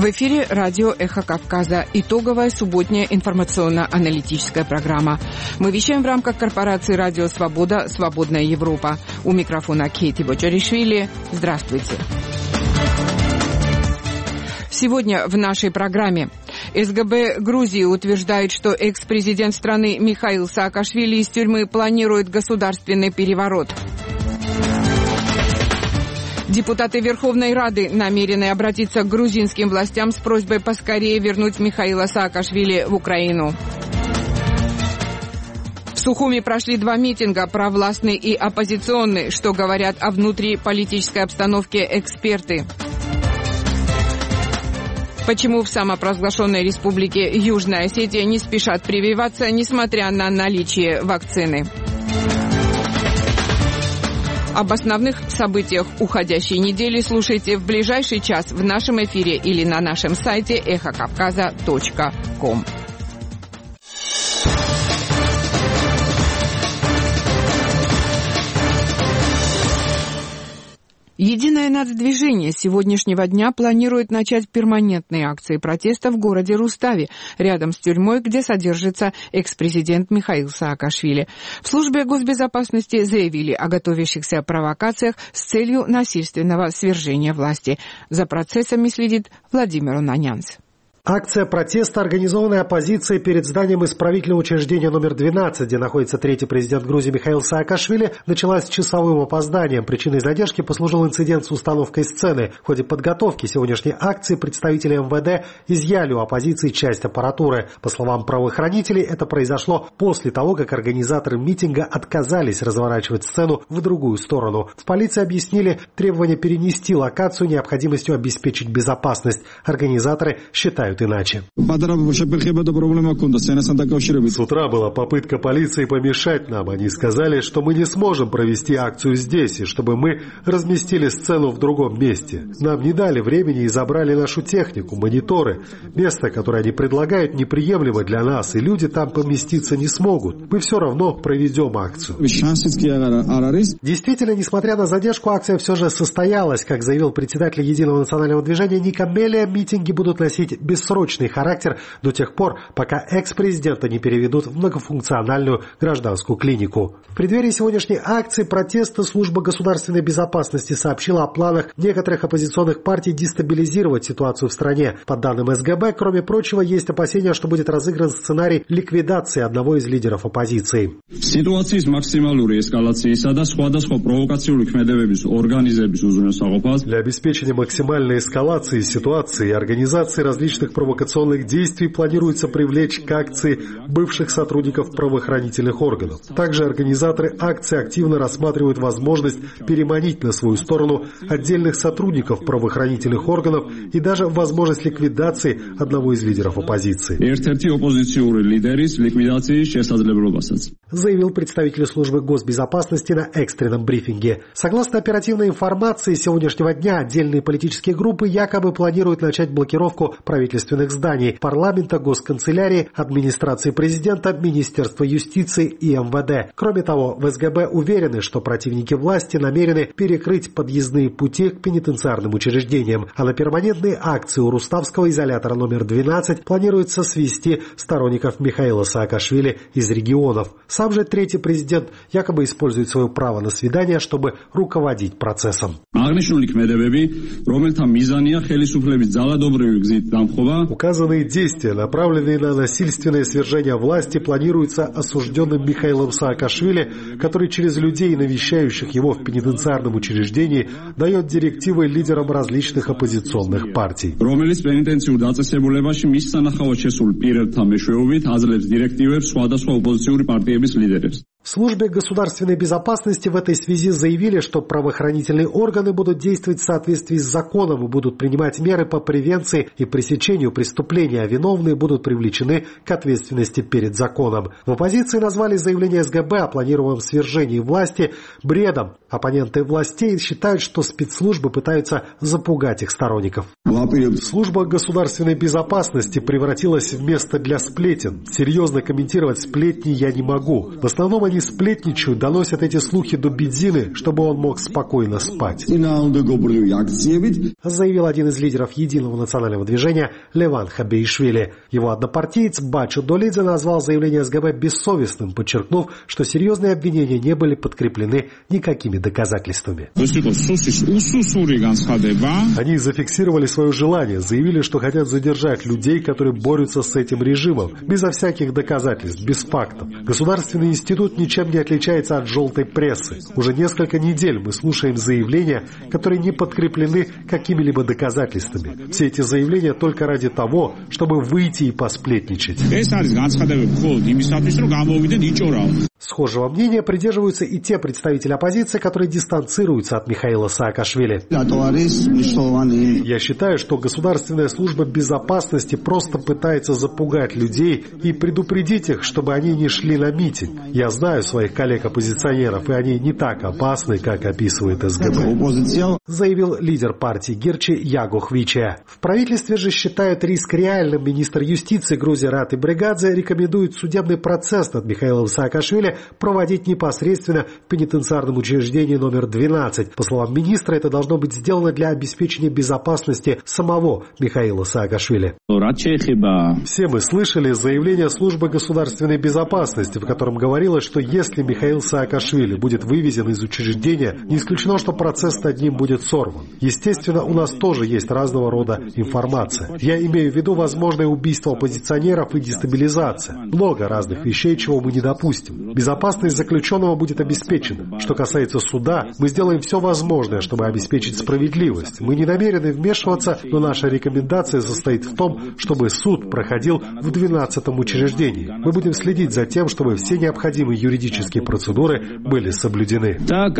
В эфире радио «Эхо Кавказа». Итоговая субботняя информационно-аналитическая программа. Мы вещаем в рамках корпорации «Радио Свобода. Свободная Европа». У микрофона Кейти Бочаришвили. Здравствуйте. Сегодня в нашей программе СГБ Грузии утверждает, что экс-президент страны Михаил Саакашвили из тюрьмы планирует государственный переворот. Депутаты Верховной Рады намерены обратиться к грузинским властям с просьбой поскорее вернуть Михаила Саакашвили в Украину. В Сухуми прошли 2 митинга, провластный и оппозиционный. Что говорят о внутриполитической обстановке эксперты? Почему в самопровозглашенной республике Южная Осетия не спешат прививаться, несмотря на наличие вакцины? Об основных событиях уходящей недели слушайте в ближайший час в нашем эфире или на нашем сайте эхокавказа.ком. Единое нацдвижение с сегодняшнего дня планирует начать перманентные акции протеста в городе Рустави, рядом с тюрьмой, где содержится экс-президент Михаил Саакашвили. В службе госбезопасности заявили о готовящихся провокациях с целью насильственного свержения власти. За процессами следит Владимир Унанянц. Акция протеста, организованная оппозицией перед зданием исправительного учреждения номер 12, где находится третий президент Грузии Михаил Саакашвили, началась с часовым опозданием. Причиной задержки послужил инцидент с установкой сцены. В ходе подготовки сегодняшней акции представители МВД изъяли у оппозиции часть аппаратуры. По словам правоохранителей, это произошло после того, как организаторы митинга отказались разворачивать сцену в другую сторону. В полиции объяснили требование перенести локацию необходимостью обеспечить безопасность. Организаторы считают иначе. С утра была попытка полиции помешать нам. Они сказали, что мы не сможем провести акцию здесь, и чтобы мы разместили сцену в другом месте. Нам не дали времени и забрали нашу технику, мониторы. Место, которое они предлагают, неприемлемо для нас, и люди там поместиться не смогут. Мы все равно проведем акцию. Действительно, несмотря на задержку, акция все же состоялась. Как заявил председатель Единого национального движения Ника Мелия, митинги будут носить бессрочный характер до тех пор, пока экс-президента не переведут в многофункциональную гражданскую клинику. В преддверии сегодняшней акции протеста служба государственной безопасности сообщила о планах некоторых оппозиционных партий дестабилизировать ситуацию в стране. По данным СГБ, кроме прочего, есть опасения, что будет разыгран сценарий ликвидации одного из лидеров оппозиции. Для обеспечения максимальной эскалации ситуации и организации различных провокационных действий планируется привлечь к акции бывших сотрудников правоохранительных органов. Также организаторы акции активно рассматривают возможность переманить на свою сторону отдельных сотрудников правоохранительных органов и даже возможность ликвидации одного из лидеров оппозиции. Заявил представитель службы госбезопасности на экстренном брифинге. Согласно оперативной информации сегодняшнего дня, отдельные политические группы якобы планируют начать блокировку правительственных зданий, парламента, госканцелярии, администрации президента, Министерства юстиции и МВД. Кроме того, в СГБ уверены, что противники власти намерены перекрыть подъездные пути к пенитенциарным учреждениям, а на перманентные акции у Руставского изолятора номер 12 планируется свести сторонников Михаила Саакашвили из регионов. Сам же третий президент якобы использует свое право на свидание, чтобы руководить процессом. Указанные действия, направленные на насильственное свержение власти, планируются осужденным Михаилом Саакашвили, который через людей, навещающих его в пенитенциарном учреждении, дает директивы лидерам различных оппозиционных партий. В службе государственной безопасности в этой связи заявили, что правоохранительные органы будут действовать в соответствии с законом и будут принимать меры по превенции и пресечению преступлений, а виновные будут привлечены к ответственности перед законом. В оппозиции назвали заявление СГБ о планируемом свержении власти бредом. Оппоненты властей считают, что спецслужбы пытаются запугать их сторонников. Служба государственной безопасности превратилась в место для сплетен. Серьезно комментировать сплетни я не могу. В основном они сплетничают, доносят эти слухи до Бедзины, чтобы он мог спокойно спать. Заявил один из лидеров Единого национального движения Леван Хабеишвили. Его однопартиец Бачу Долидзе назвал заявление СГБ бессовестным, подчеркнув, что серьезные обвинения не были подкреплены никакими доказательствами. Они зафиксировали свое желание, заявили, что хотят задержать людей, которые борются с этим режимом, безо всяких доказательств, без фактов. Государственный институт ничем не отличается от желтой прессы. Уже несколько недель мы слушаем заявления, которые не подкреплены какими-либо доказательствами. Все эти заявления только ради того, чтобы выйти и посплетничать. Схожего мнения придерживаются и те представители оппозиции, которые дистанцируются от Михаила Саакашвили. Я считаю, что Государственная служба безопасности просто пытается запугать людей и предупредить их, чтобы они не шли на митинг. Я знаю своих коллег-оппозиционеров, и они не так опасны, как описывает СГБ, заявил лидер партии Гирчи Яго Хвича. В правительстве же считают риск реальным. Министр юстиции Грузии Рати Брегадзе рекомендует судебный процесс над Михаилом Саакашвили проводить непосредственно в пенитенциарном учреждении номер 12. По словам министра, это должно быть сделано для обеспечения безопасности самого Михаила Саакашвили. Все мы слышали заявление службы государственной безопасности, в котором говорилось, что если Михаил Саакашвили будет вывезен из учреждения, не исключено, что процесс над ним будет сорван. Естественно, у нас тоже есть разного рода информация. Я имею в виду возможное убийство оппозиционеров и дестабилизация. Много разных вещей, чего мы не допустим. Безопасность заключенного будет обеспечена. Что касается суда, мы сделаем все возможное, чтобы обеспечить справедливость. Мы не намерены вмешиваться, но наша рекомендация состоит в том, чтобы суд проходил в 12-м учреждении. Мы будем следить за тем, чтобы все необходимые юридические процедуры были соблюдены.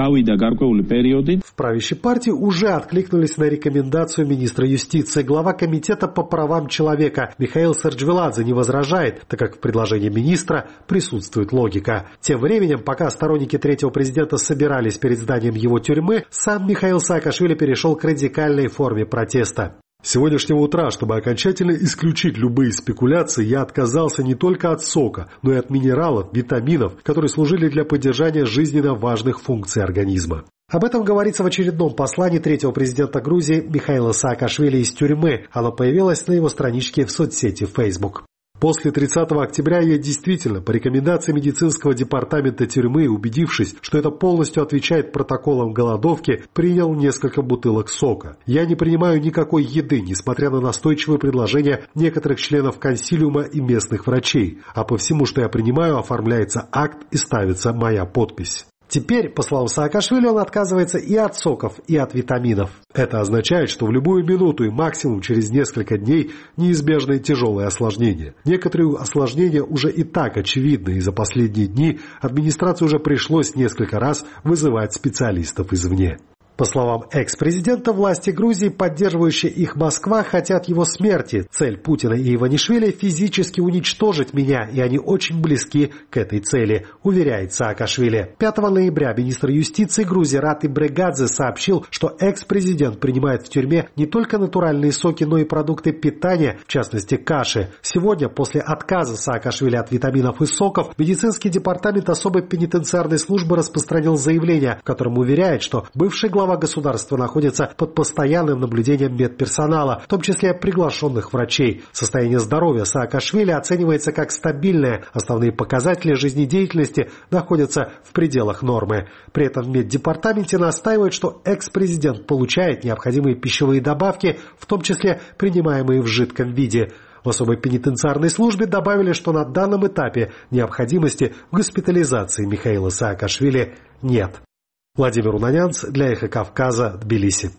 В правящей партии уже откликнулись на рекомендацию министра юстиции. Глава комитета по правам человека Михаил Сарджвеладзе не возражает, так как в предложении министра присутствует логика. Тем временем, пока сторонники третьего президента собирались перед зданием его тюрьмы, сам Михаил Саакашвили перешел к радикальной форме протеста. С сегодняшнего утра, чтобы окончательно исключить любые спекуляции, я отказался не только от сока, но и от минералов, витаминов, которые служили для поддержания жизненно важных функций организма. Об этом говорится в очередном послании третьего президента Грузии Михаила Саакашвили из тюрьмы. Оно появилось на его страничке в соцсети Facebook. После 30 октября я действительно, по рекомендации медицинского департамента тюрьмы, убедившись, что это полностью отвечает протоколам голодовки, принял несколько бутылок сока. Я не принимаю никакой еды, несмотря на настойчивые предложения некоторых членов консилиума и местных врачей, а по всему, что я принимаю, оформляется акт и ставится моя подпись. Теперь, по словам Саакашвили, он отказывается и от соков, и от витаминов. Это означает, что в любую минуту и максимум через несколько дней неизбежны тяжелые осложнения. Некоторые осложнения уже и так очевидны, и за последние дни администрации уже пришлось несколько раз вызывать специалистов извне. По словам экс-президента, власти Грузии, поддерживающие их Москва, хотят его смерти. Цель Путина и Иванишвили – физически уничтожить меня, и они очень близки к этой цели, уверяет Саакашвили. 5 ноября министр юстиции Грузии Рати Брегадзе сообщил, что экс-президент принимает в тюрьме не только натуральные соки, но и продукты питания, в частности каши. Сегодня, после отказа Саакашвили от витаминов и соков, медицинский департамент особой пенитенциарной службы распространил заявление, в котором уверяет, что бывший глава государства находится под постоянным наблюдением медперсонала, в том числе приглашенных врачей. Состояние здоровья Саакашвили оценивается как стабильное. Основные показатели жизнедеятельности находятся в пределах нормы. При этом в меддепартаменте настаивают, что экс-президент получает необходимые пищевые добавки, в том числе принимаемые в жидком виде. В особой пенитенциарной службе добавили, что на данном этапе необходимости в госпитализации Михаила Саакашвили нет. Владимир Унанянц для «Эхо Кавказа», Тбилиси.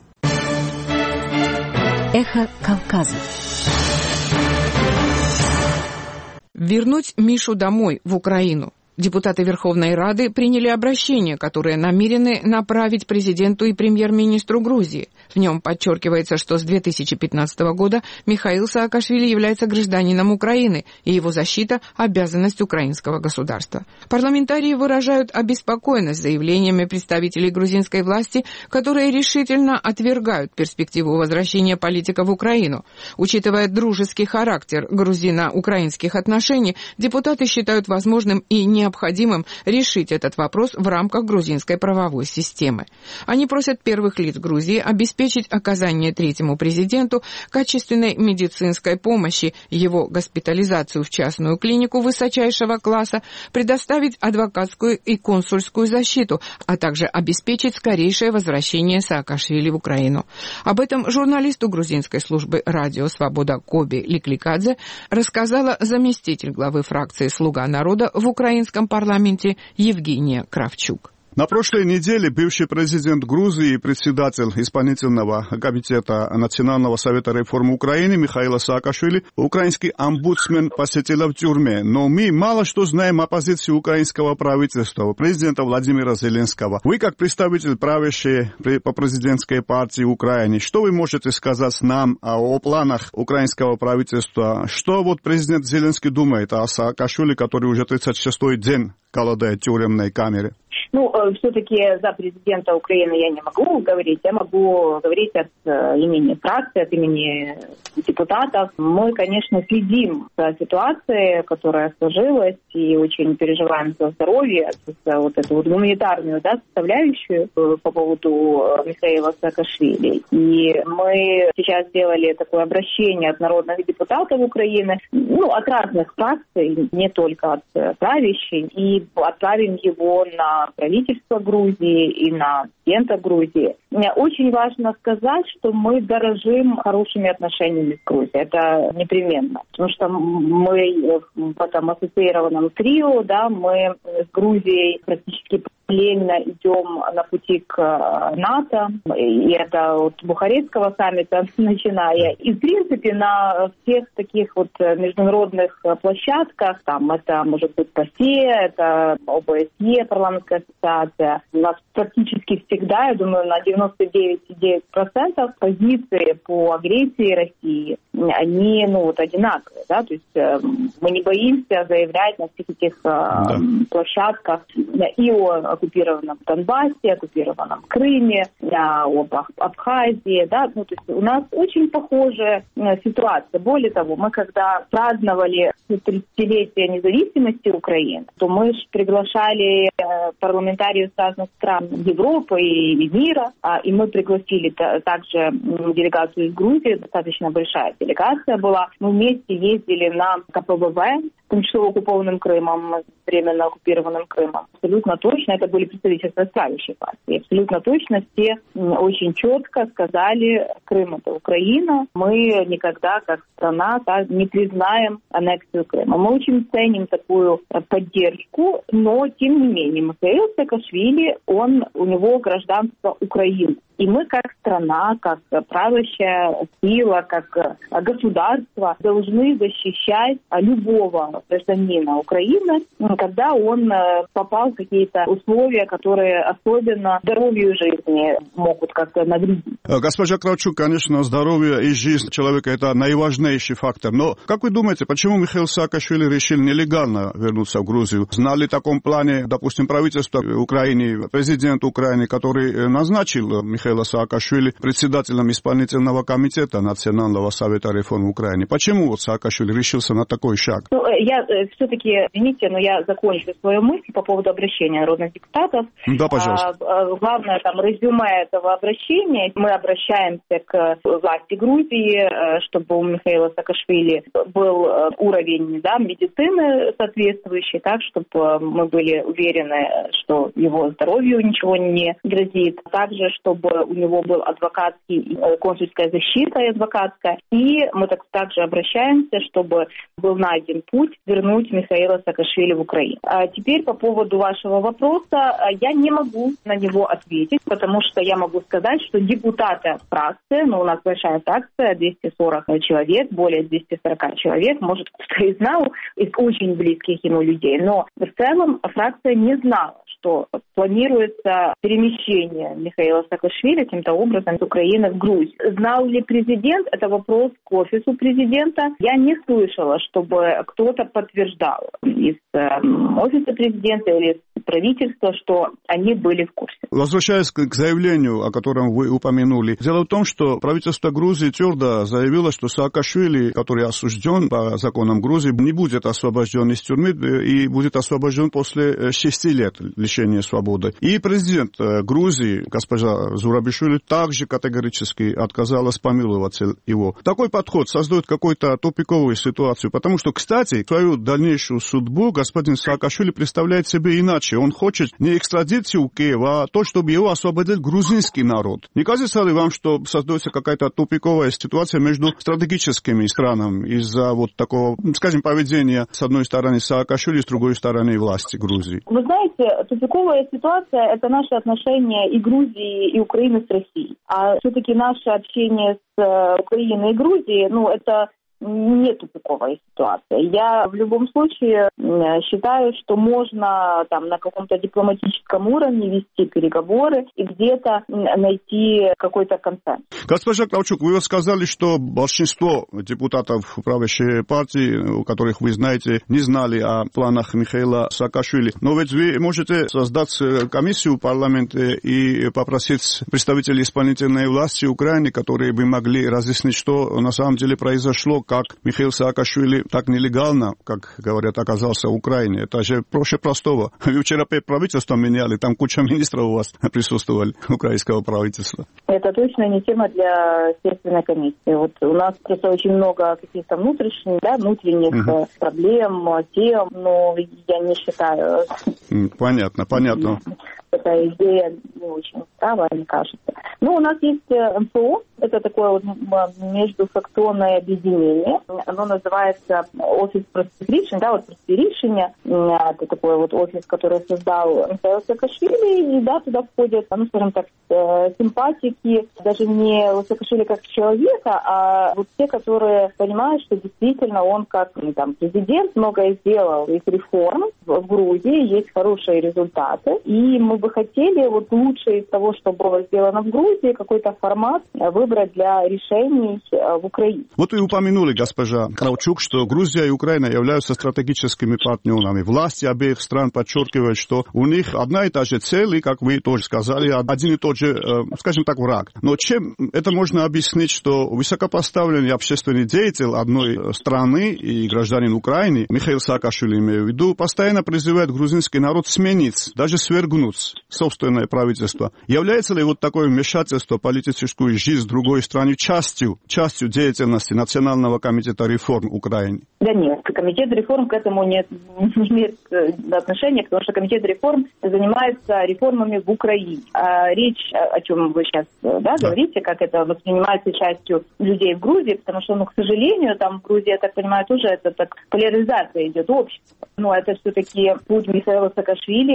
«Эхо Кавказа». Вернуть Мишу домой, в Украину. Депутаты Верховной Рады приняли обращение, которое намерены направить президенту и премьер-министру Грузии. В нем подчеркивается, что с 2015 года Михаил Саакашвили является гражданином Украины, и его защита – обязанность украинского государства. Парламентарии выражают обеспокоенность заявлениями представителей грузинской власти, которые решительно отвергают перспективу возвращения политика в Украину. Учитывая дружеский характер грузино-украинских отношений, депутаты считают возможным и необходимым необходимым решить этот вопрос в рамках грузинской правовой системы. Они просят первых лиц Грузии обеспечить оказание третьему президенту качественной медицинской помощи, его госпитализацию в частную клинику высочайшего класса, предоставить адвокатскую и консульскую защиту, а также обеспечить скорейшее возвращение Саакашвили в Украину. Об этом журналисту грузинской службы «Радио Свобода» Коби Ликликадзе рассказала заместитель главы фракции «Слуга народа» в украинском парламенте Евгения Кравчук. На прошлой неделе бывший президент Грузии и председатель исполнительного комитета Национального совета реформ Украины Михаил Саакашвили украинский омбудсмен посетила в тюрьме. Но мы мало что знаем о позиции украинского правительства, президента Владимира Зеленского. Вы, как представитель правящей по президентской партии Украины, что вы можете сказать нам о планах украинского правительства? Что вот президент Зеленский думает о Саакашвили, который уже 36-й день голодает в тюремной камере? Все-таки за президента Украины я не могу говорить. Я могу говорить от имени фракции, от имени депутатов. Мы, конечно, следим за ситуацией, которая сложилась, и очень переживаем за здоровье, за вот эту вот гуманитарную составляющую по поводу Михаила Саакашвили. И мы сейчас сделали такое обращение от народных депутатов Украины, от разных фракций, не только от правящей, и отправим его на правительство Грузии и на президента Грузии. Очень важно сказать, что мы дорожим хорошими отношениями с Грузией. Это непременно. Потому что мы в этом ассоциированном трио, мы с Грузией практически параллельно идем на пути к НАТО. И это от Бухарестского саммита начиная. И, в принципе, на всех таких вот международных площадках, это может быть ПАСЕ, это ОБСЕ, парламентская ассоциация, у нас практически всегда, я думаю, на 99,9% позиции по агрессии России, они, одинаковые, То есть мы не боимся заявлять на всех этих площадках и о оккупированном Донбассе, оккупированном Крыме, об Абхазии, То есть у нас очень похожая ситуация. Более того, мы когда праздновали 30-летие независимости Украины, то мы приглашали парламентариев с разных стран Европы и мира, и мы пригласили также делегацию из Грузии, достаточно большая делегация была. Мы вместе ездили на КПВВ, в том числе оккупованным Крымом, временно оккупированным Крымом. Абсолютно точно, это были представительства правящей партии. Абсолютно точно все очень четко сказали: Крым — это Украина, мы никогда как страна не признаем аннексию Крыма. Мы очень ценим такую поддержку, но тем не менее Михаил Саакашвили, у него гражданство Украины. И мы как страна, как правящая сила, как государство должны защищать любого гражданина Украины, когда он попал в какие-то условия, которые особенно здоровью жизни могут как-то навредить. Госпожа Кравчук, конечно, здоровье и жизнь человека – это наиважнейший фактор. Но как вы думаете, почему Михаил Саакашвили решил нелегально вернуться в Грузию? Знали в таком плане, допустим, правительство Украины, президент Украины, который назначил Михаила Саакашвили председателем исполнительного комитета Национального совета реформ Украины. Почему Саакашвили решился на такой шаг? Я все-таки, извините, но я закончу свою мысль по поводу обращения народных депутатов. Да, пожалуйста. Главное, резюме этого обращения. Мы обращаемся к власти Грузии, чтобы у Михаила Саакашвили был уровень медицины соответствующий, так, чтобы мы были уверены, что его здоровью ничего не грозит. Также, чтобы у него был адвокатский, консульская защита и адвокатская. И мы также обращаемся, чтобы был найден путь вернуть Михаила Саакашвили в Украину. А теперь по поводу вашего вопроса я не могу на него ответить, потому что я могу сказать, что депутаты фракции, у нас большая фракция, 240 человек, более 240 человек, может, кто-то и знал из очень близких ему людей, но в целом фракция не знала, что планируется перемещение Михаила Саакашвили каким-то образом из Украины в Грузию. Знал ли президент? Это вопрос к офису президента. Я не слышала, чтобы кто-то подтверждал из офиса президента или из правительства, что они были в курсе. Возвращаясь к заявлению, о котором вы упомянули, дело в том, что правительство Грузии твердо заявило, что Саакашвили, который осужден по законам Грузии, не будет освобожден из тюрьмы и будет освобожден после 6 лет лишения свободы. И президент Грузии, госпожа Зурабишвили, также категорически отказалась помиловать его. Такой подход создает какую-то тупиковую ситуацию, потому что, кстати, свою дальнейшую судьбу господин Саакашвили представляет себе иначе. Он хочет не экстрадицию Киева, а то, чтобы его освободил грузинский народ. Не кажется ли вам, что создается какая-то тупиковая ситуация между стратегическими странами из-за вот такого, скажем, поведения с одной стороны Саакашвили, с другой стороны власти Грузии? Вы знаете, тупиковая ситуация – это наши отношения и Грузии, и Украины с Россией. А все-таки наше общение с Украиной и Грузией, это не тупиковая ситуация. Я в любом случае считаю, что можно на каком-то дипломатическом уровне вести переговоры и где-то найти какой-то консенсус. Госпожа Кравчук, вы сказали, что большинство депутатов правящей партии, у которых вы знаете, не знали о планах Михаила Саакашвили. Но ведь вы можете создать комиссию в парламенте и попросить представителей исполнительной власти Украины, которые бы могли разъяснить, что на самом деле произошло, как Михаил Саакашвили так нелегально, как говорят, оказался в Украине. Это же проще простого. Вы вчера правительство меняли, там куча министров у вас присутствовали, украинского правительства. Это точно не тема для следственной комиссии. Вот у нас просто очень много каких-то внутренних проблем, тем, но я не считаю... Понятно. Эта идея не очень здравая, мне кажется. У нас есть МФО, это такое междуфракционное объединение. Оно называется офис простых решений, простые решения. Это такой офис, который создал Михаил Саакашвили, и туда входят, симпатики, даже не Саакашвили как человека, а те, которые понимают, что действительно он как президент многое сделал из реформ в Грузии, есть хорошие результаты, и мы бы хотели лучше из того, что было сделано в Грузии, какой-то формат выбрать для решений в Украине. Вот вы упомянули, госпожа Кравчук, что Грузия и Украина являются стратегическими партнерами. Власти обеих стран подчеркивают, что у них одна и та же цель, и, как вы тоже сказали, один и тот же, скажем так, враг. Но чем это можно объяснить, что высокопоставленный общественный деятель одной страны и гражданин Украины, Михаил Саакашвили, имею в виду, постоянно призывает грузинский народ сменить, даже свергнуть собственное правительство. Является ли такое вмешательство в политическую жизнь другой страны частью деятельности Национального комитета реформ Украины? Да нет, комитет реформ к этому не имеет отношения, потому что комитет реформ занимается реформами в Украине. Речь, о чем вы сейчас говорите, как это воспринимается частью людей в Грузии, потому что, к сожалению, там в Грузии, я так понимаю, тоже это поляризация идет общества. Но это все-таки путь Михаила Саакашвили,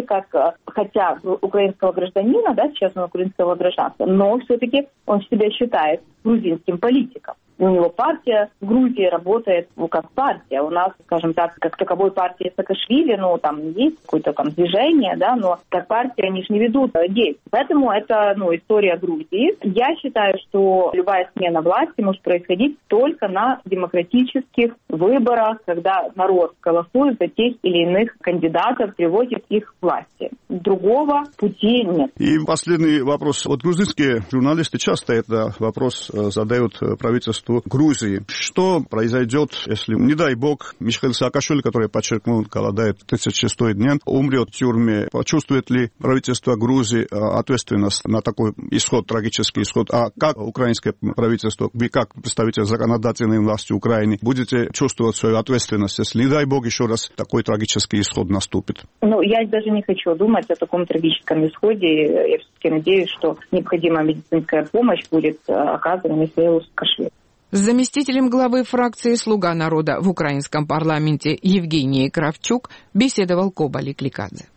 хотя украинского гражданина, сейчас он украинского гражданства, но все-таки он себя считает грузинским политиком. У него партия в Грузии работает как партия. У нас, скажем так, как таковой партии Саакашвили, там есть какое-то движение, но как партия они же не ведут действий. Поэтому это, история Грузии. Я считаю, что любая смена власти может происходить только на демократических выборах, когда народ голосует за тех или иных кандидатов, приводит их к власти. Другого пути нет. И последний вопрос. Грузинские журналисты часто этот вопрос задают правительству Грузии. Что произойдет, если, не дай бог, Михаил Саакашвили, который, подчеркнул, голодает 36-й день, умрет в тюрьме? Почувствует ли правительство Грузии ответственность на такой исход, трагический исход? А как украинское правительство, вы как представитель законодательной власти Украины, будете чувствовать свою ответственность, если, не дай бог, еще раз такой трагический исход наступит? Я даже не хочу думать о таком трагическом исходе. Я все-таки надеюсь, что необходимая медицинская помощь будет оказана Михаилу Саакашвили. С заместителем главы фракции «Слуга народа» в украинском парламенте Евгенией Кравчук беседовал Кобали Кликадзе.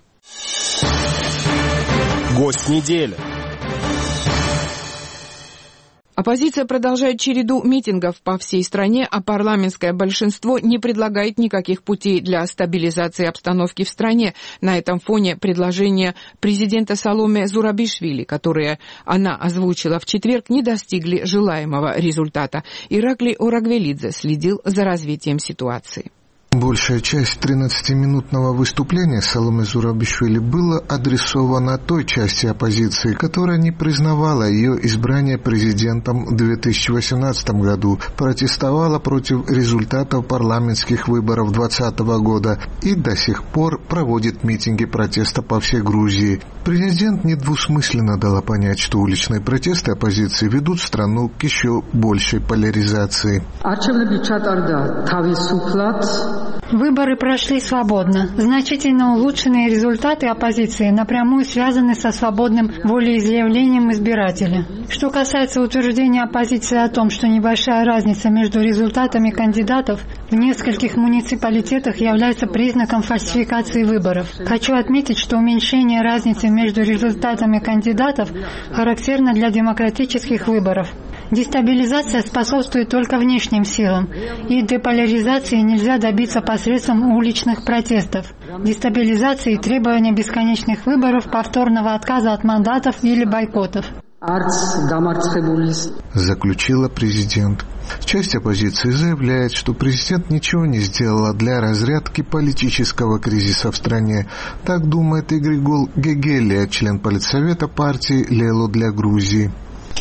Гость недели. Оппозиция продолжает череду митингов по всей стране, а парламентское большинство не предлагает никаких путей для стабилизации обстановки в стране. На этом фоне предложения президента Саломе Зурабишвили, которые она озвучила в четверг, не достигли желаемого результата. Ираклий Орагвелидзе следил за развитием ситуации. Большая часть 13-минутного выступления Саломе Зурабишвили была адресована той части оппозиции, которая не признавала ее избрание президентом в 2018 году, протестовала против результатов парламентских выборов 2020 года и до сих пор проводит митинги протеста по всей Грузии. Президент недвусмысленно дала понять, что уличные протесты оппозиции ведут страну к еще большей поляризации. Выборы прошли свободно. Значительно улучшенные результаты оппозиции напрямую связаны со свободным волеизъявлением избирателя. Что касается утверждения оппозиции о том, что небольшая разница между результатами кандидатов в нескольких муниципалитетах является признаком фальсификации выборов. Хочу отметить, что уменьшение разницы между результатами кандидатов характерно для демократических выборов. Дестабилизация способствует только внешним силам, и деполяризации нельзя добиться посредством уличных протестов. Дестабилизации и требования бесконечных выборов, повторного отказа от мандатов или бойкотов. Заключила президент. Часть оппозиции заявляет, что президент ничего не сделала для разрядки политического кризиса в стране. Так думает Игригол Гегелия, член политсовета партии «Лело для Грузии».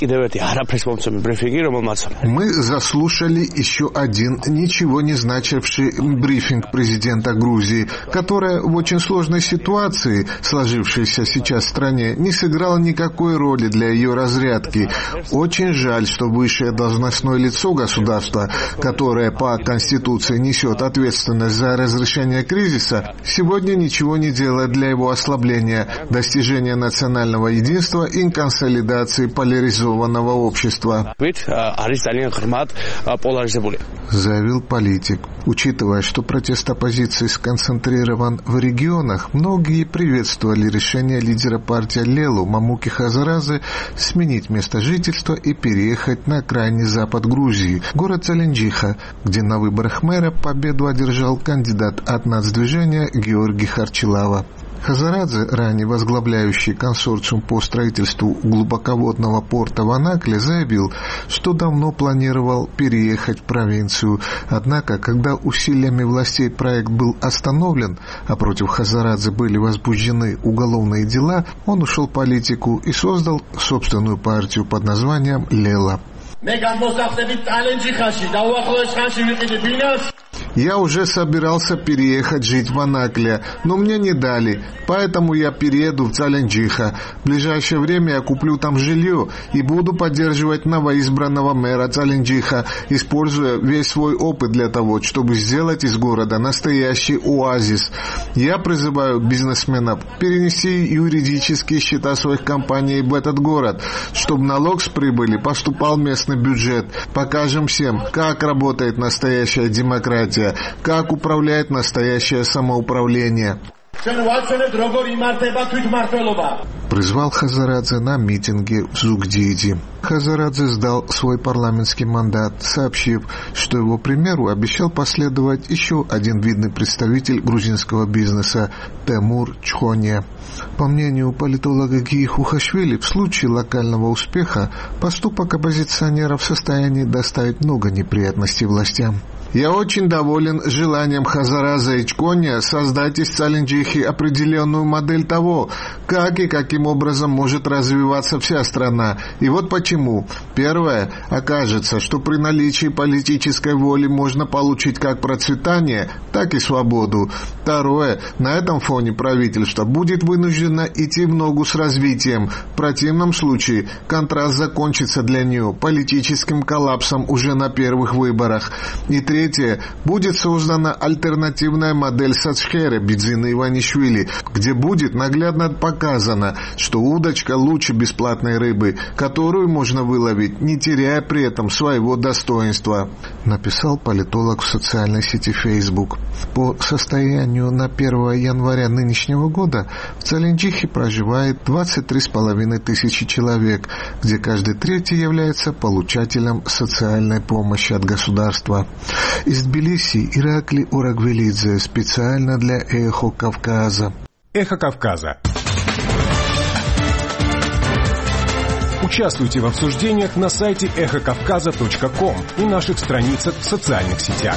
Мы заслушали еще один ничего не значивший брифинг президента Грузии, которая в очень сложной ситуации, сложившейся сейчас в стране, не сыграла никакой роли для ее разрядки. Очень жаль, что высшее должностное лицо государства, которое по Конституции несет ответственность за разрешение кризиса, сегодня ничего не делает для его ослабления, достижения национального единства и консолидации поляризованного общества, заявил политик. Учитывая, что протест оппозиции сконцентрирован в регионах, многие приветствовали решение лидера партии Лелу Мамуки Хазарадзе сменить место жительства и переехать на крайний запад Грузии, город Цаленджиха, где на выборах мэра победу одержал кандидат от нацдвижения Георгий Харчилава. Хазарадзе, ранее возглавляющий консорциум по строительству глубоководного порта в Анакле, заявил, что давно планировал переехать в провинцию. Однако, когда усилиями властей проект был остановлен, а против Хазарадзе были возбуждены уголовные дела, он ушел в политику и создал собственную партию под названием «Лела». Я уже собирался переехать жить в Анакле, но мне не дали, поэтому я перееду в Цаленджиха. В ближайшее время я куплю там жилье и буду поддерживать новоизбранного мэра Цаленджиха, используя весь свой опыт для того, чтобы сделать из города настоящий оазис. Я призываю бизнесменов перенести юридические счета своих компаний в этот город, чтобы налог с прибыли поступал в местный бюджет. Покажем всем, как работает настоящая демократия, как управляет настоящее самоуправление. Призвал Хазарадзе на митинге в Зугдиди. Хазарадзе сдал свой парламентский мандат, сообщив, что его примеру обещал последовать еще один видный представитель грузинского бизнеса Темур Чхоне. По мнению политолога Гии Хухашвили, в случае локального успеха поступок оппозиционера в состоянии доставить много неприятностей властям. Я очень доволен желанием Хазарадзе и Чхоне создать из Цаленджихи определенную модель того, как и каким образом может развиваться вся страна. И вот почему. Первое. Окажется, что при наличии политической воли можно получить как процветание, так и свободу. Второе. На этом фоне правительство будет вынуждено идти в ногу с развитием. В противном случае контраст закончится для нее политическим коллапсом уже на первых выборах. И третье. Третье. Будет создана альтернативная модель Сачхеры Бидзины Иванишвили, где будет наглядно показано, что удочка лучше бесплатной рыбы, которую можно выловить, не теряя при этом своего достоинства, написал политолог в социальной сети Facebook. По состоянию на 1 января нынешнего года в Целинджихе проживает 23,5 тысячи человек, где каждый третий является получателем социальной помощи от государства. Из Тбилиси Иракли Урагвелидзе специально для «Эхо Кавказа». «Эхо Кавказа». Участвуйте в обсуждениях на сайте эхокавказа.ком и наших страницах в социальных сетях.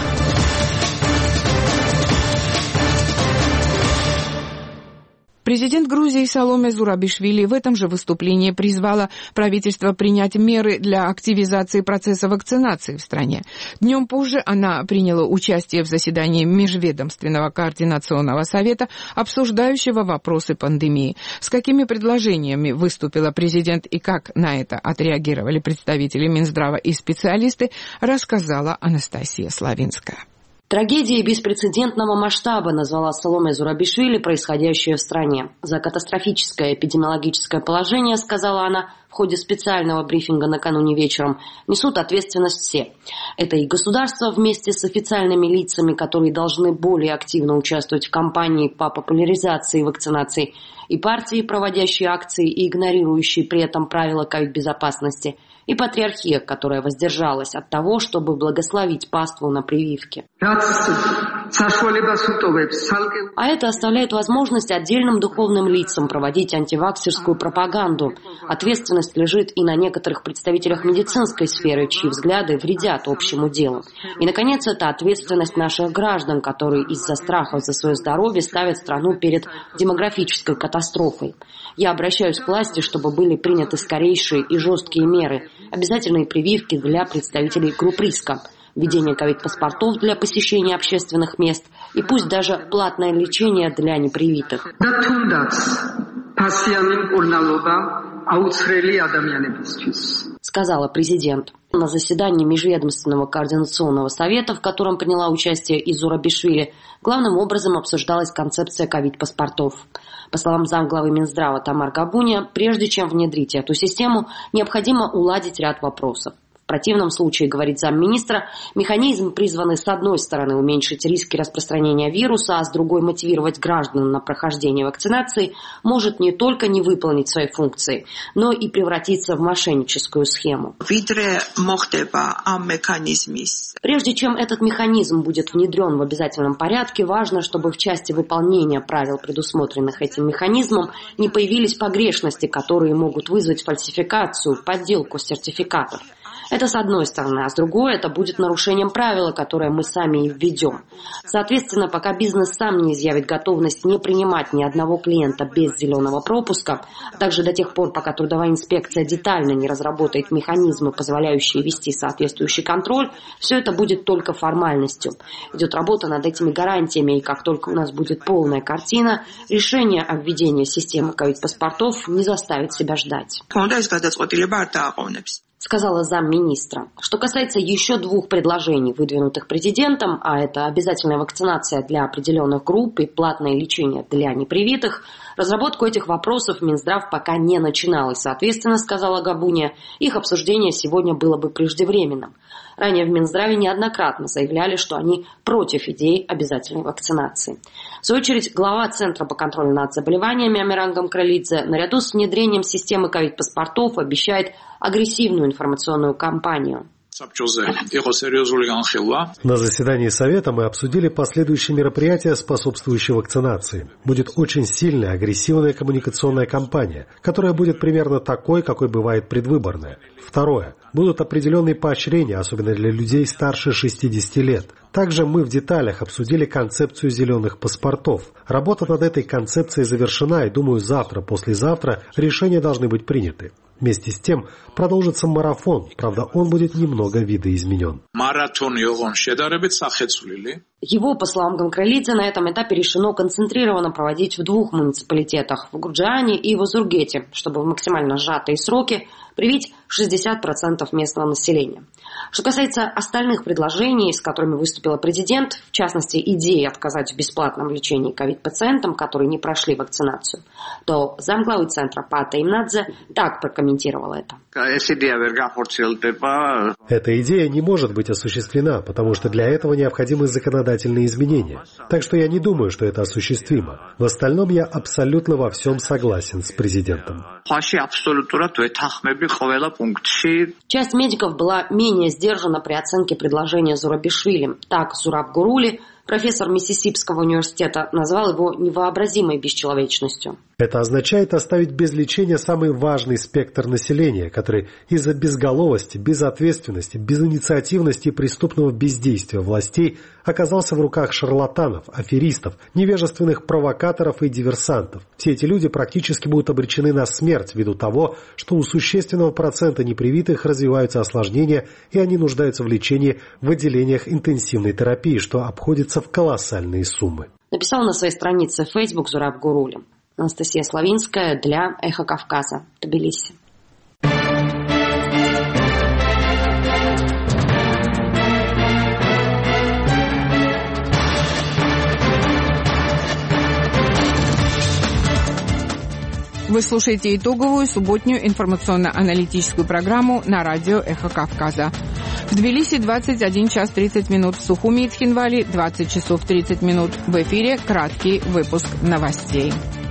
Президент Грузии Саломе Зурабишвили в этом же выступлении призвала правительство принять меры для активизации процесса вакцинации в стране. Днем позже она приняла участие в заседании Межведомственного координационного совета, обсуждающего вопросы пандемии. С какими предложениями выступила президент и как на это отреагировали представители Минздрава и специалисты, рассказала Анастасия Славинская. Трагедией беспрецедентного масштаба назвала Саломе Зурабишвили происходящее в стране. За катастрофическое эпидемиологическое положение, сказала она в ходе специального брифинга накануне вечером, несут ответственность все. Это и государство вместе с официальными лицами, которые должны более активно участвовать в кампании по популяризации вакцинации, и партии, проводящие акции и игнорирующие при этом правила ковид-безопасности, и патриархия, которая воздержалась от того, чтобы благословить паству на прививке. А это оставляет возможность отдельным духовным лицам проводить антиваксерскую пропаганду. Ответственность лежит и на некоторых представителях медицинской сферы, чьи взгляды вредят общему делу. И, наконец, это ответственность наших граждан, которые из-за страхов за свое здоровье ставят страну перед демографической катастрофой. Я обращаюсь к власти, чтобы были приняты скорейшие и жесткие меры, обязательные прививки для представителей групп риска, введение ковид-паспортов для посещения общественных мест и пусть даже платное лечение для непривитых. Сказала президент. На заседании Межведомственного координационного совета, в котором приняла участие и Зурабишвили, главным образом обсуждалась концепция ковид-паспортов. По словам замглавы Минздрава Тамар Габуния, прежде чем внедрить эту систему, необходимо уладить ряд вопросов. В противном случае, говорит замминистра, механизм призванный с одной стороны уменьшить риски распространения вируса, а с другой мотивировать граждан на прохождение вакцинации, может не только не выполнить свои функции, но и превратиться в мошенническую схему. Прежде чем этот механизм будет внедрен в обязательном порядке, важно, чтобы в части выполнения правил, предусмотренных этим механизмом, не появились погрешности, которые могут вызвать фальсификацию, подделку сертификатов. Это с одной стороны, а с другой это будет нарушением правила, которое мы сами и введем. Соответственно, пока бизнес сам не изъявит готовность не принимать ни одного клиента без зеленого пропуска, а также до тех пор, пока трудовая инспекция детально не разработает механизмы, позволяющие вести соответствующий контроль, все это будет только формальностью. Идет работа над этими гарантиями, и как только у нас будет полная картина, решение о введении системы ковид-паспортов не заставит себя ждать. Сказала замминистра. Что касается еще двух предложений, выдвинутых президентом, а это обязательная вакцинация для определенных групп и платное лечение для непривитых, разработку этих вопросов Минздрав пока не начинал, и, соответственно, сказала Габуния, их обсуждение сегодня было бы преждевременным. Ранее в Минздраве неоднократно заявляли, что они против идеи обязательной вакцинации. В свою очередь, глава Центра по контролю над заболеваниями Амиран Гамкралидзе наряду с внедрением системы ковид-паспортов обещает агрессивную информационную кампанию. На заседании Совета мы обсудили последующие мероприятия, способствующие вакцинации. Будет очень сильная, агрессивная коммуникационная кампания, которая будет примерно такой, какой бывает предвыборная. Второе. Будут определенные поощрения, особенно для людей старше 60 лет. Также мы в деталях обсудили концепцию зеленых паспортов. Работа над этой концепцией завершена, и, думаю, завтра, послезавтра решения должны быть приняты. Вместе с тем продолжится марафон, правда, он будет немного видоизменен. Его, по словам Ганкралидзе, на этом этапе решено концентрированно проводить в 2 муниципалитетах – в Гурджиане и в Озургете, чтобы в максимально сжатые сроки привить 60% местного населения. Что касается остальных предложений, с которыми выступила президент, в частности, идеи отказать в бесплатном лечении ковид-пациентам, которые не прошли вакцинацию, то замглавы центра Пата Имнадзе так прокомментировал это. Эта идея не может быть осуществлена, потому что для этого необходимы законодательные изменения. Так что я не думаю, что это осуществимо. В остальном я абсолютно во всем согласен с президентом. Часть медиков была менее сдержана при оценке предложения Зурабишвили. Так, Зураб Гурули, профессор Миссисипского университета, назвал его невообразимой бесчеловечностью. Это означает оставить без лечения самый важный спектр населения, который из-за безголовости, безответственности, безинициативности и преступного бездействия властей оказался в руках шарлатанов, аферистов, невежественных провокаторов и диверсантов. Все эти люди практически будут обречены на смерть ввиду того, что у существенного процента непривитых развиваются осложнения, и они нуждаются в лечении в отделениях интенсивной терапии, что обходится в колоссальные суммы. Написал на своей странице в Facebook Зураб Гурули. Анастасия Славинская для Эхо Кавказа, Тбилиси. Вы слушаете итоговую субботнюю информационно-аналитическую программу на радио «Эхо Кавказа». В Тбилиси 21 час 30 минут, в Сухуми и Цхинвале 20 часов 30 минут. В эфире краткий выпуск новостей.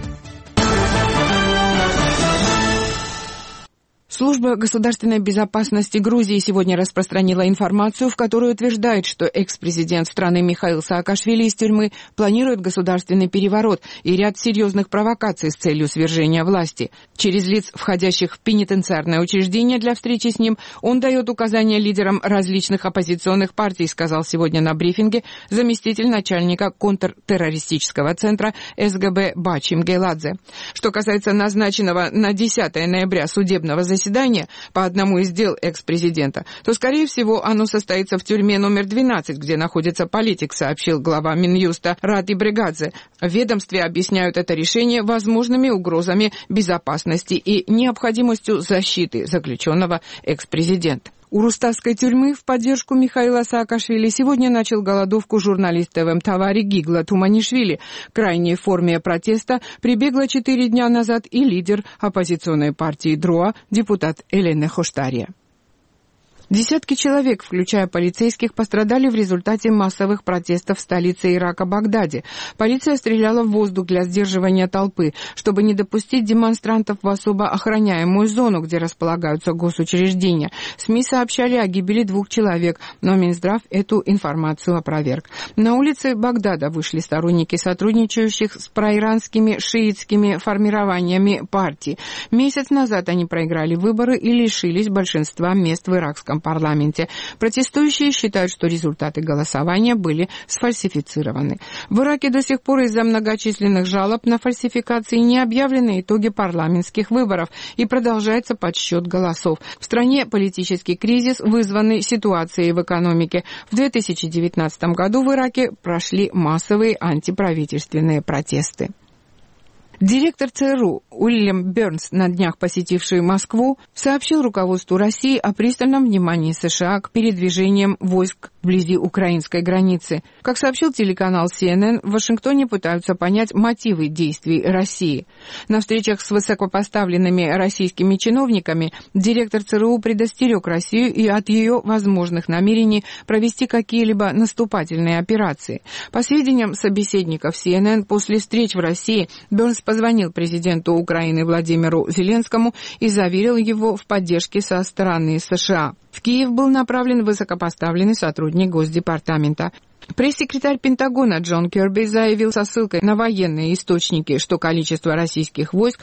Служба государственной безопасности Грузии сегодня распространила информацию, в которой утверждает, что экс-президент страны Михаил Саакашвили из тюрьмы планирует государственный переворот и ряд серьезных провокаций с целью свержения власти. Через лиц, входящих в пенитенциарное учреждение для встречи с ним, он дает указания лидерам различных оппозиционных партий, сказал сегодня на брифинге заместитель начальника контртеррористического центра СГБ Бачим Гейладзе. Что касается назначенного на 10 ноября судебного заседания по одному из дел экс-президента, то, скорее всего, оно состоится в тюрьме номер 12, где находится политик, сообщил глава Минюста Рати Бригадзе. В ведомстве объясняют это решение возможными угрозами безопасности и необходимостью защиты заключенного экс-президента. У Руставской тюрьмы в поддержку Михаила Саакашвили сегодня начал голодовку журналист ТВ-Тавари Гигла Туманишвили. К крайней форме протеста прибегла 4 дня назад и лидер оппозиционной партии ДРОА, депутат Элена Хоштария. Десятки человек, включая полицейских, пострадали в результате массовых протестов в столице Ирака Багдаде. Полиция стреляла в воздух для сдерживания толпы, чтобы не допустить демонстрантов в особо охраняемую зону, где располагаются госучреждения. СМИ сообщали о гибели 2 человек, но Минздрав эту информацию опроверг. На улицы Багдада вышли сторонники сотрудничающих с проиранскими шиитскими формированиями партий. Месяц назад они проиграли выборы и лишились большинства мест в иракском парламенте. Протестующие считают, что результаты голосования были сфальсифицированы. В Ираке до сих пор из-за многочисленных жалоб на фальсификации не объявлены итоги парламентских выборов и продолжается подсчет голосов. В стране политический кризис, вызванный ситуацией в экономике. В 2019 году в Ираке прошли массовые антиправительственные протесты. Директор ЦРУ Уильям Бернс, на днях посетивший Москву, сообщил руководству России о пристальном внимании США к передвижениям войск вблизи украинской границы. Как сообщил телеканал CNN, в Вашингтоне пытаются понять мотивы действий России. На встречах с высокопоставленными российскими чиновниками директор ЦРУ предостерег Россию и от ее возможных намерений провести какие-либо наступательные операции. По сведениям собеседников CNN, после встреч в России Бернс позвонил президенту Украины Владимиру Зеленскому и заверил его в поддержке со стороны США. В Киев был направлен высокопоставленный сотрудник Госдепартамента. Пресс-секретарь Пентагона Джон Кирби заявил со ссылкой на военные источники, что количество российских войск,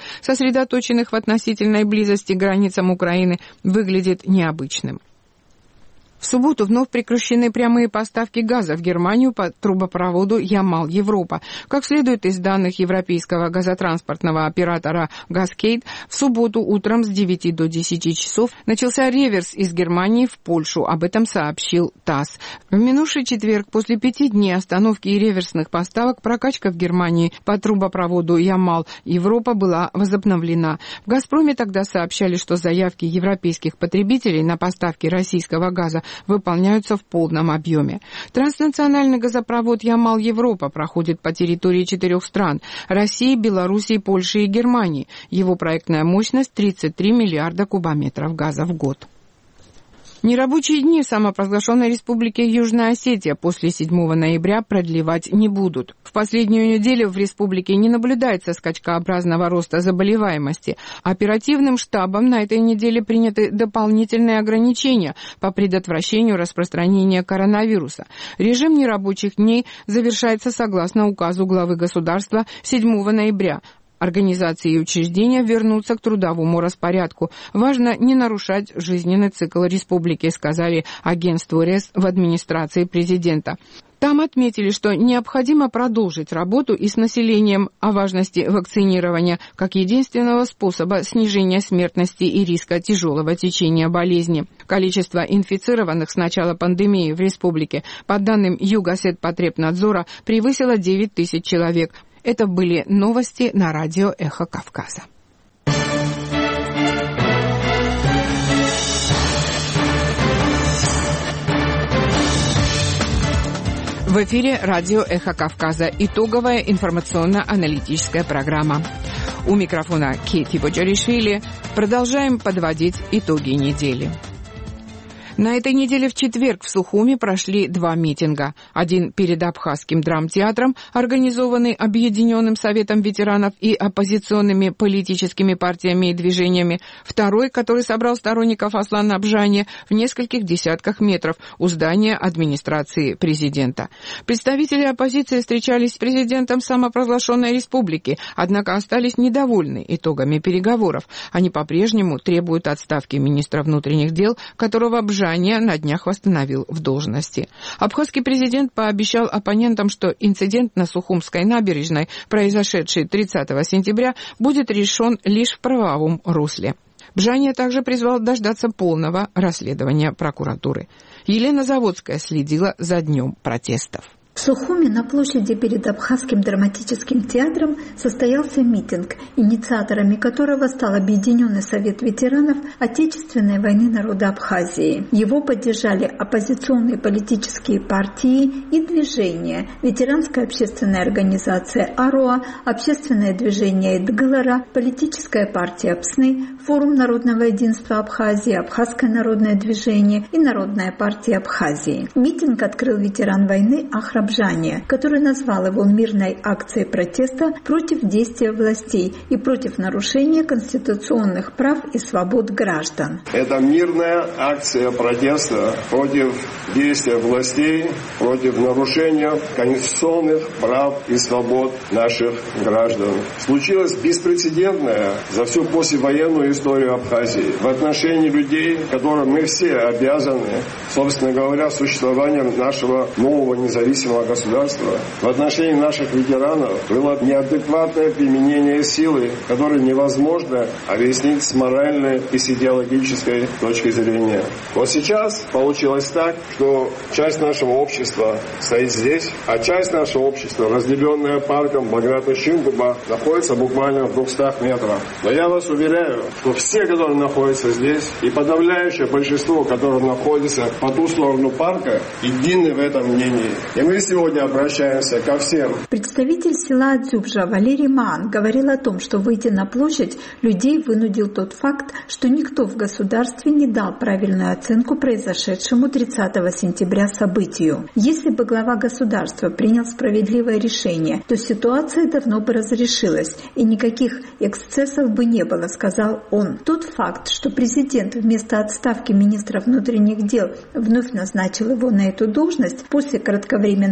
сосредоточенных в относительной близости к границам Украины, выглядит необычным. В субботу вновь прекращены прямые поставки газа в Германию по трубопроводу Ямал-Европа. Как следует из данных европейского газотранспортного оператора «Газкейт», в субботу утром с 9 до 10 часов начался реверс из Германии в Польшу. Об этом сообщил ТАСС. В минувший четверг, после 5 дней остановки и реверсных поставок, прокачка в Германии по трубопроводу Ямал-Европа была возобновлена. В «Газпроме» тогда сообщали, что заявки европейских потребителей на поставки российского газа выполняются в полном объеме. Транснациональный газопровод Ямал-Европа проходит по территории 4 стран – России, Белоруссии, Польши и Германии. Его проектная мощность – 33 миллиарда кубометров газа в год. Нерабочие дни в самопровозглашенной республике Южная Осетия после 7 ноября продлевать не будут. В последнюю неделю в республике не наблюдается скачкообразного роста заболеваемости. Оперативным штабом на этой неделе приняты дополнительные ограничения по предотвращению распространения коронавируса. Режим нерабочих дней завершается согласно указу главы государства 7 ноября. Организации и учреждения вернутся к трудовому распорядку. Важно не нарушать жизненный цикл республики, сказали агентству РЕС в администрации президента. Там отметили, что необходимо продолжить работу и с населением о важности вакцинирования как единственного способа снижения смертности и риска тяжелого течения болезни. Количество инфицированных с начала пандемии в республике, по данным Югосетпотребнадзора, превысило 9 тысяч человек. Это были новости на радио «Эхо Кавказа». В эфире радио «Эхо Кавказа». Итоговая информационно-аналитическая программа. У микрофона Кейти Боджаришвили. Продолжаем подводить итоги недели. На этой неделе в четверг в Сухуми прошли 2 митинга. Один перед Абхазским драмтеатром, организованный Объединенным советом ветеранов и оппозиционными политическими партиями и движениями. Второй, который собрал сторонников Аслана Абжани в нескольких десятках метров у здания администрации президента. Представители оппозиции встречались с президентом самопровозглашенной республики, однако остались недовольны итогами переговоров. Они по-прежнему требуют отставки министра внутренних дел, которого Абжани на днях восстановил в должности. Абхазский президент пообещал оппонентам, что инцидент на Сухумской набережной, произошедший 30 сентября, будет решен лишь в правовом русле. Бжания также призвал дождаться полного расследования прокуратуры. Елена Заводская следила за днем протестов. В Сухуми на площади перед Абхазским драматическим театром состоялся митинг, инициаторами которого стал Объединенный совет ветеранов Отечественной войны народа Абхазии. Его поддержали оппозиционные политические партии и движения, ветеранская общественная организация АРОА, общественное движение Эдгалара, политическая партия ПСНы, Форум народного единства Абхазии, Абхазское народное движение и Народная партия Абхазии. Митинг открыл ветеран войны Ахраб Бжания, который назвал его мирной акцией протеста против действия властей и против нарушения конституционных прав и свобод граждан. Это мирная акция протеста против действия властей, против нарушения конституционных прав и свобод наших граждан. Случилось беспрецедентное за всю послевоенную историю Абхазии в отношении людей, которым мы все обязаны, собственно говоря, существованием нашего нового независимого государства. В отношении наших ветеранов было неадекватное применение силы, которое невозможно объяснить с моральной и с идеологической точки зрения. Вот сейчас получилось так, что часть нашего общества стоит здесь, а часть нашего общества, разделенная парком Баграта-Шинкуба, находится буквально в 200 метрах. Но я вас уверяю, что все, которые находятся здесь, и подавляющее большинство, которые находятся по ту сторону парка, едины в этом мнении. И мы сегодня обращаемся ко всем. Представитель села Адзюбжа Валерий Маан говорил о том, что, выйдя на площадь, людей вынудил тот факт, что никто в государстве не дал правильную оценку произошедшему 30 сентября событию. Если бы глава государства принял справедливое решение, то ситуация давно бы разрешилась, и никаких эксцессов бы не было, сказал он. Тот факт, что президент вместо отставки министра внутренних дел вновь назначил его на эту должность после кратковременного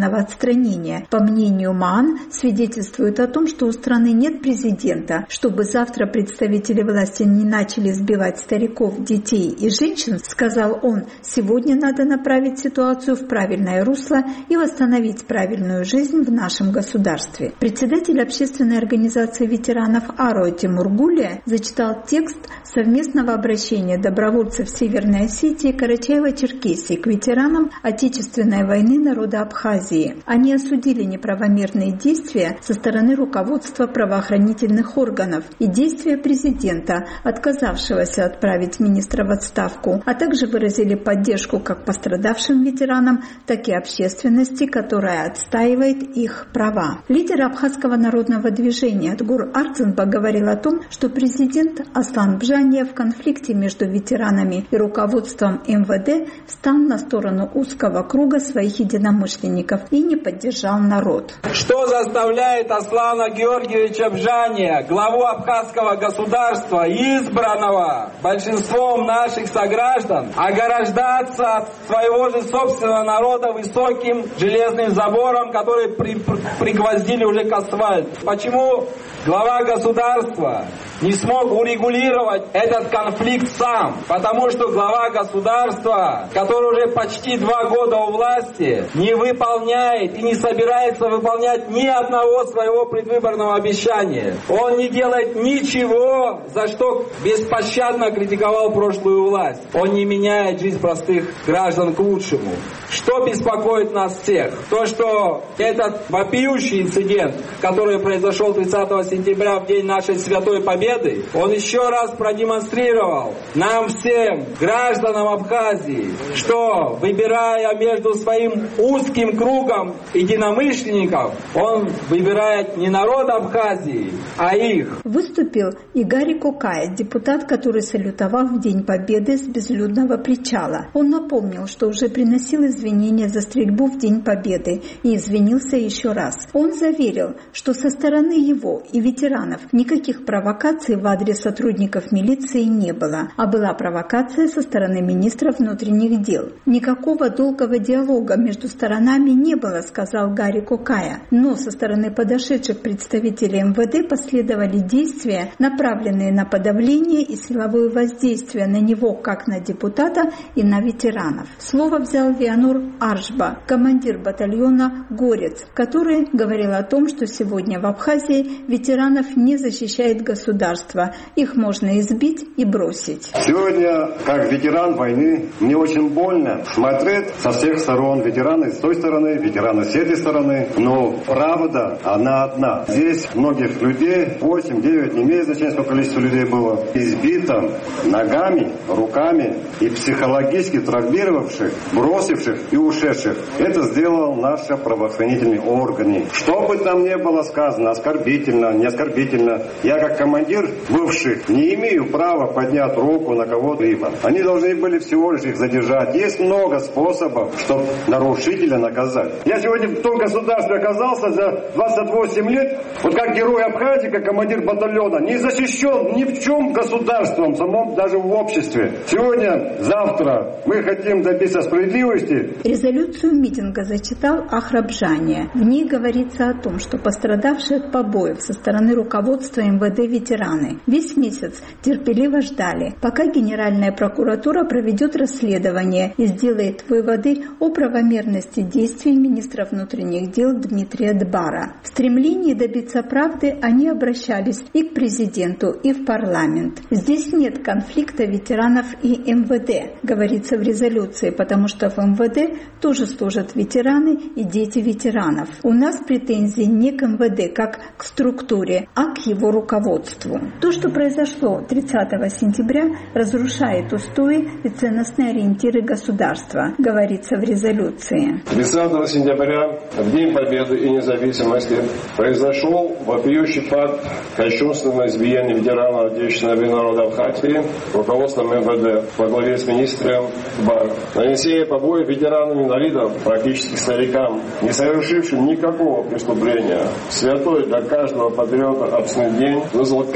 временного отстранения, по мнению МАН, свидетельствует о том, что у страны нет президента. Чтобы завтра представители власти не начали сбивать стариков, детей и женщин, сказал он, сегодня надо направить ситуацию в правильное русло и восстановить правильную жизнь в нашем государстве. Председатель общественной организации ветеранов АРО Тимур Гулия зачитал текст совместного обращения добровольцев Северной Осетии и Карачаево-Черкесии к ветеранам Отечественной войны народа Абхазии. Они осудили неправомерные действия со стороны руководства правоохранительных органов и действия президента, отказавшегося отправить министра в отставку, а также выразили поддержку как пострадавшим ветеранам, так и общественности, которая отстаивает их права. Лидер абхазского народного движения Адгур Арцинба говорил о том, что президент Аслан Бжания в конфликте между ветеранами и руководством МВД встал на сторону узкого круга своих единомышленников и не поддержал народ. Что заставляет Аслана Георгиевича Бжания, главу абхазского государства, избранного большинством наших сограждан, ограждаться от своего же собственного народа высоким железным забором, который пригвоздили уже к асфальту? Почему глава государства не смог урегулировать этот конфликт сам? Потому что глава государства, который уже почти 2 года у власти, не выполняет и не собирается выполнять ни одного своего предвыборного обещания. Он не делает ничего, за что беспощадно критиковал прошлую власть. Он не меняет жизнь простых граждан к лучшему. Что беспокоит нас всех? То, что этот вопиющий инцидент, который произошел 30 сентября в день нашей святой победы, он еще раз продемонстрировал нам всем, гражданам Абхазии, что, выбирая между своим узким кругом единомышленников, он выбирает не народ Абхазии, а их. Выступил и Гарри Кокая, депутат, который салютовал в День Победы с безлюдного причала. Он напомнил, что уже приносил извинения за стрельбу в День Победы и извинился еще раз. Он заверил, что со стороны его и ветеранов никаких провокаций в адрес сотрудников милиции не было, а была провокация со стороны министра внутренних дел. Никакого долгого диалога между сторонами не было, сказал Гарри Кокая, но со стороны подошедших представителей МВД последовали действия, направленные на подавление и силовое воздействие на него как на депутата и на ветеранов. Слово взял Вианур Аршба, командир батальона «Горец», который говорил о том, что сегодня в Абхазии ветеранов не защищает государство, их можно избить и бросить. Сегодня, как ветеран войны, мне очень больно смотреть со всех сторон. Ветераны с той стороны, ветераны с этой стороны. Но правда, она одна. Здесь многих людей, 8, 9, не имеет значения, сколько количество людей было, избито ногами, руками и психологически травмировавших, бросивших и ушедших. Это сделал наши правоохранительные органы. Что бы там ни было сказано, оскорбительно, не оскорбительно, я как командир бывших не имею права поднять руку на кого-либо. Они должны были всего лишь их задержать. Есть много способов, чтобы нарушителя наказать. Я сегодня в том государстве оказался за 28 лет, вот как герой Абхазии, как командир батальона, не защищен ни в чем государством, самом даже в обществе. Сегодня, завтра мы хотим добиться справедливости. Резолюцию митинга зачитал Ахраб Бжания. В ней говорится о том, что пострадавшие от побоев со стороны руководства МВД ветераны весь месяц терпеливо ждали, пока Генеральная прокуратура проведет расследование и сделает выводы о правомерности действий министра внутренних дел Дмитрия Дбара. В стремлении добиться правды они обращались и к президенту, и в парламент. Здесь нет конфликта ветеранов и МВД, говорится в резолюции, потому что в МВД тоже служат ветераны и дети ветеранов. У нас претензий не к МВД как к структуре, а к его руководству. То, что произошло 30 сентября, разрушает устои и ценностные ориентиры государства, говорится в резолюции. 30 сентября, в День Победы и независимости, произошел вопиющий факт кощунственного избиения ветеранов Отечественной войны народа Абхазии руководством МВД во главе с министром Дбаром. Нанесение побоев ветеранам, инвалидам, практически старикам, не совершившим никакого преступления, святой для каждого патриота Абсный день, вызвал крайне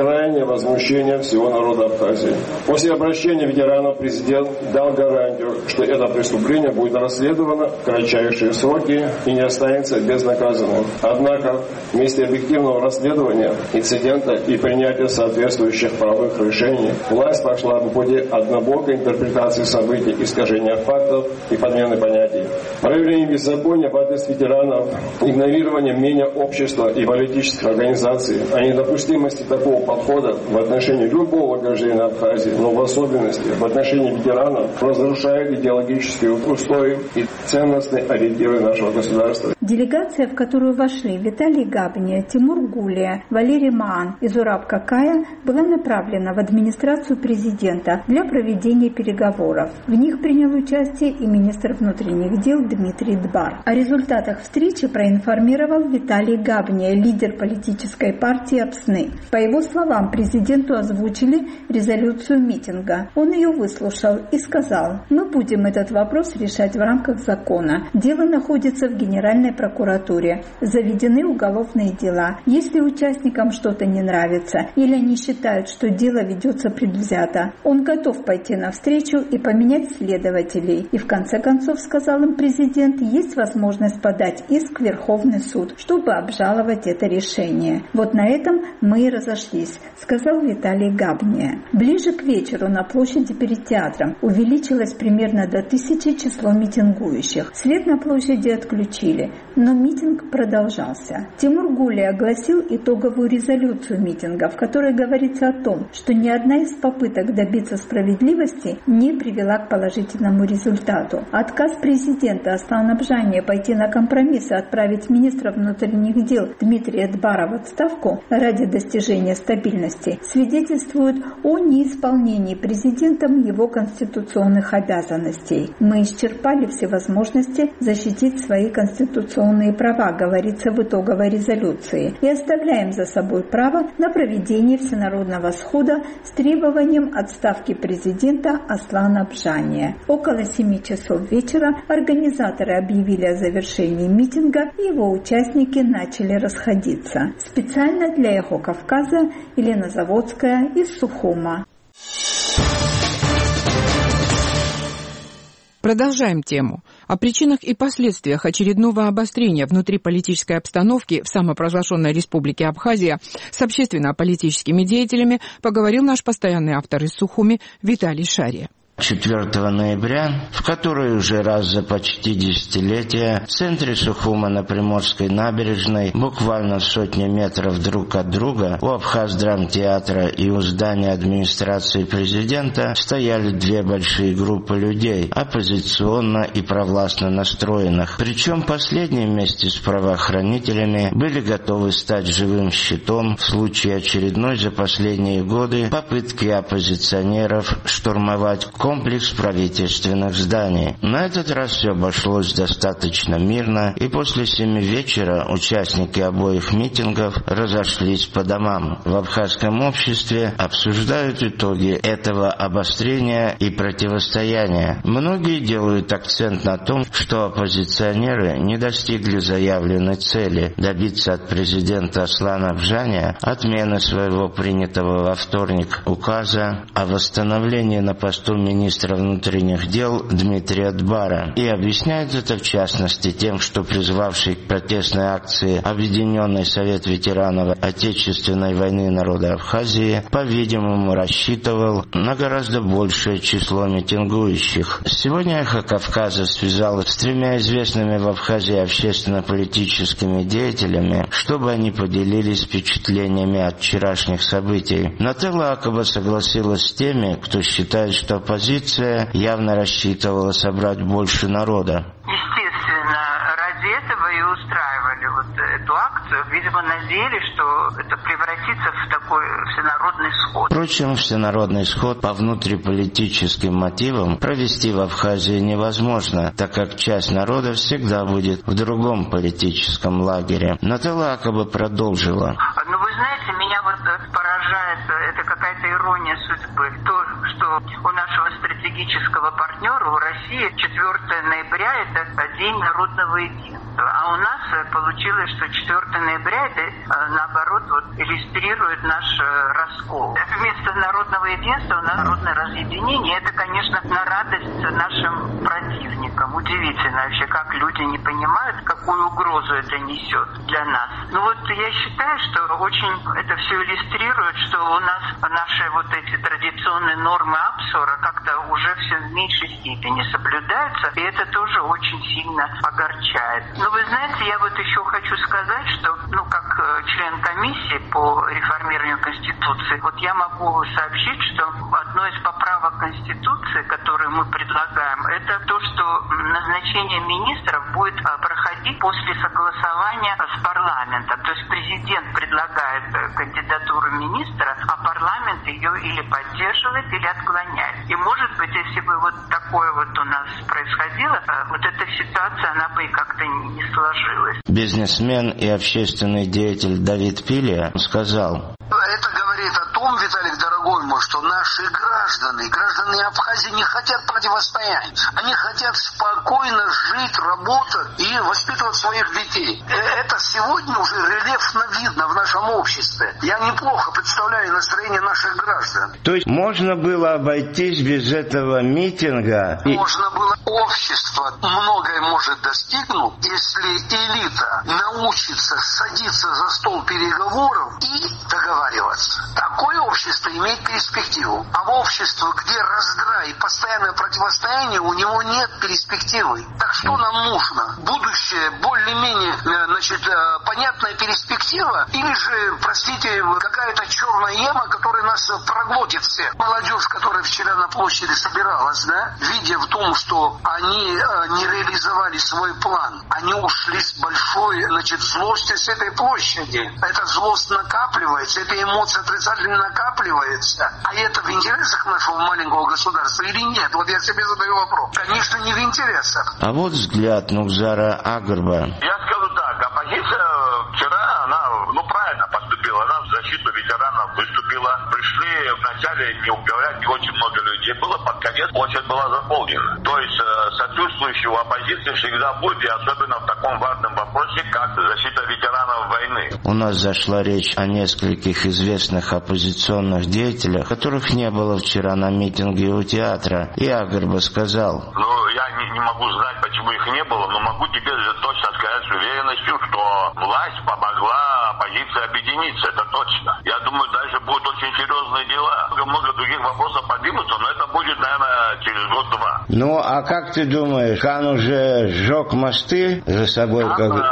крайнее возмущение всего народа Абхазии. После обращения ветеранов президент дал гарантию, что это преступление будет расследовано в кратчайшие сроки и не останется безнаказанным. Однако, вместе объективного расследования инцидента и принятия соответствующих правовых решений, власть пошла по пути однобокой интерпретации событий, искажения фактов и подмены понятий. Проявление беззакония в адрес ветеранов, игнорирование мнения общества и политических организаций о недопустимости такого подхода в отношении любого гражданина Абхазии, но в особенности в отношении ветеранов, разрушает идеологические устои и ценностные ориентиры нашего государства. Делегация, в которую вошли Виталий Габния, Тимур Гулия, Валерий Маан и Зураб Какая, была направлена в администрацию президента для проведения переговоров. В них принял участие и министр внутренних дел Дмитрий Дбар. О результатах встречи проинформировал Виталий Габния, лидер политической партии АПСНы. По его словам, президенту озвучили резолюцию митинга. Он ее выслушал и сказал: «Мы будем этот вопрос решать в рамках закона. Дело находится в Генеральной прокуратуре. Заведены уголовные дела. Если участникам что-то не нравится или они считают, что дело ведется предвзято, он готов пойти навстречу и поменять следователей. И в конце концов, сказал им президент, есть возможность подать иск в Верховный суд, чтобы обжаловать это решение. Вот на этом мы и разошлись», сказал Виталий Габния. Ближе к вечеру на площади перед театром увеличилось примерно до 1000 число митингующих. Свет на площади отключили, но митинг продолжался. Тимур Гулия огласил итоговую резолюцию митинга, в которой говорится о том, что ни одна из попыток добиться справедливости не привела к положительному результату. Отказ президента Аслана Бжания пойти на компромисс и отправить министра внутренних дел Дмитрия Дбара в отставку ради достижения стабильности свидетельствует о неисполнении президентом его конституционных обязанностей. «Мы исчерпали все возможности защитить свои конституционные права», говорится в итоговой резолюции, и оставляем за собой право на проведение всенародного схода с требованием отставки президента Аслана Бжания. Около 7 часов вечера организаторы объявили о завершении митинга, и его участники начали расходиться. Специально для «Эхо Кавказа» Елена Заводская из Сухума. Продолжаем тему. О причинах и последствиях очередного обострения внутриполитической обстановки в самопровозглашенной республике Абхазия с общественно-политическими деятелями поговорил наш постоянный автор из Сухуми Виталий Шария. 4 ноября, в который уже раз за почти десятилетие в центре Сухума на Приморской набережной, буквально в сотне метров друг от друга, у Абхаздрамтеатра и у здания администрации президента стояли две большие группы людей, оппозиционно и провластно настроенных. Причем последние вместе с правоохранителями были готовы стать живым щитом в случае очередной за последние годы попытки оппозиционеров штурмовать комплекс правительственных зданий. На этот раз все обошлось достаточно мирно, и после 7 вечера участники обоих митингов разошлись по домам. В абхазском обществе обсуждают итоги этого обострения и противостояния. Многие делают акцент на том, что оппозиционеры не достигли заявленной цели добиться от президента Аслана Бжания отмены своего принятого во вторник указа о восстановлении на посту министра внутренних дел Дмитрия Дбара, и объясняет это в частности тем, что призвавший к протестной акции Объединенный совет ветеранов Отечественной войны народа Абхазии, по-видимому, рассчитывал на гораздо большее число митингующих. Сегодня «Эхо Кавказа» связалось с 3 известными в Абхазии общественно-политическими деятелями, чтобы они поделились впечатлениями от вчерашних событий. Нателла Акаба согласилась с теми, кто считает, что оппозиция явно рассчитывала собрать больше народа. Естественно, ради этого и устраивали вот эту акцию. Видимо, надеялись, что это превратится в такой всенародный сход. Впрочем, всенародный сход по внутриполитическим мотивам провести в Абхазии невозможно, так как часть народа всегда будет в другом политическом лагере. Нателла Акаба продолжила. Ну, вы знаете, меня вот поражает, это какая-то ирония судьбы. То, что что у нашего стратегического партнера, у России, 4 ноября – это День народного единства. А у нас получилось, что 4 ноября – это, наоборот, иллюстрирует наш раскол. Вместо народного единства у нас народное разъединение. Это, конечно, на радость нашим противникам. Удивительно вообще, как люди не понимают, какую угрозу это несет для нас. Я считаю, что очень это все иллюстрирует, что у нас наши эти традиционные нормы Апсора как-то уже все в меньшей степени соблюдаются, и это тоже очень сильно огорчает. Но вы знаете, я еще хочу сказать, что, как член комиссии по реформированию Конституции, я могу сообщить, что одной из поправок Конституции, которую мы предлагаем, это то, что назначение министров будет проходить после согласования с парламентом. То есть президент предлагает кандидатуру министра, а парламент ее или поддерживает, или отклоняет. И, может быть, если бы такое у нас происходило, эта ситуация, она бы как-то не сложилась. Бизнесмен и общественный деятель Давид Пилия сказал: это говорит о том, Виталик, дорогой мой, что наши граждане Абхазии не хотят противостоять. Они хотят спокойно жить, работать и воспитывать своих детей. Это сегодня уже рельефно видно в нашем обществе. Я неплохо представляю настроение наших граждан. То есть можно было обойтись без этого митинга? Можно было. Общество многое может достигнуть, если элита научится садиться за стол переговоров и договариваться. Такое общество имеет перспективу. А в обществе, где раздрай и постоянное противостояние, у него нет перспективы. Так что нам нужно? Будущее, более-менее, понятная перспектива, или же, простите, какая-то черная яма, которая нас проглотит всех. Молодежь, которая вчера на площади собиралась, видя в том, что они не реализовали свой план, они ушли с большой, злостью с этой площади. Эта злость накапливается, эта эмоция отрицательно накапливается. А это в интересах нашего маленького государства или нет? Я себе задаю вопрос. Конечно, не в интересах. А взгляд Нукзара Агрба. Я скажу так, оппозиция вчера, она, правильно поступила, она в защиту ветеранов выступила. Пришли вначале, не уговорять, очень много людей было, под конец площадь была заполнена. То есть сочувствующего оппозиции всегда будет, и особенно в таком важном вопросе, как защита ветеранов войны. У нас зашла речь о нескольких известных оппозиционных деятелях, которых не было вчера на митинге у театра. И Агрба сказал: я не могу знать, почему их не было, но могу тебе точно сказать с уверенностью, что власть помогла оппозиции объединиться, это точно. Я думаю, дальше будут очень серьезные дела. Много других вопросов поднимутся, но это будет, наверное, через год-два. А как ты думаешь, Кан уже сжег мосты за собой?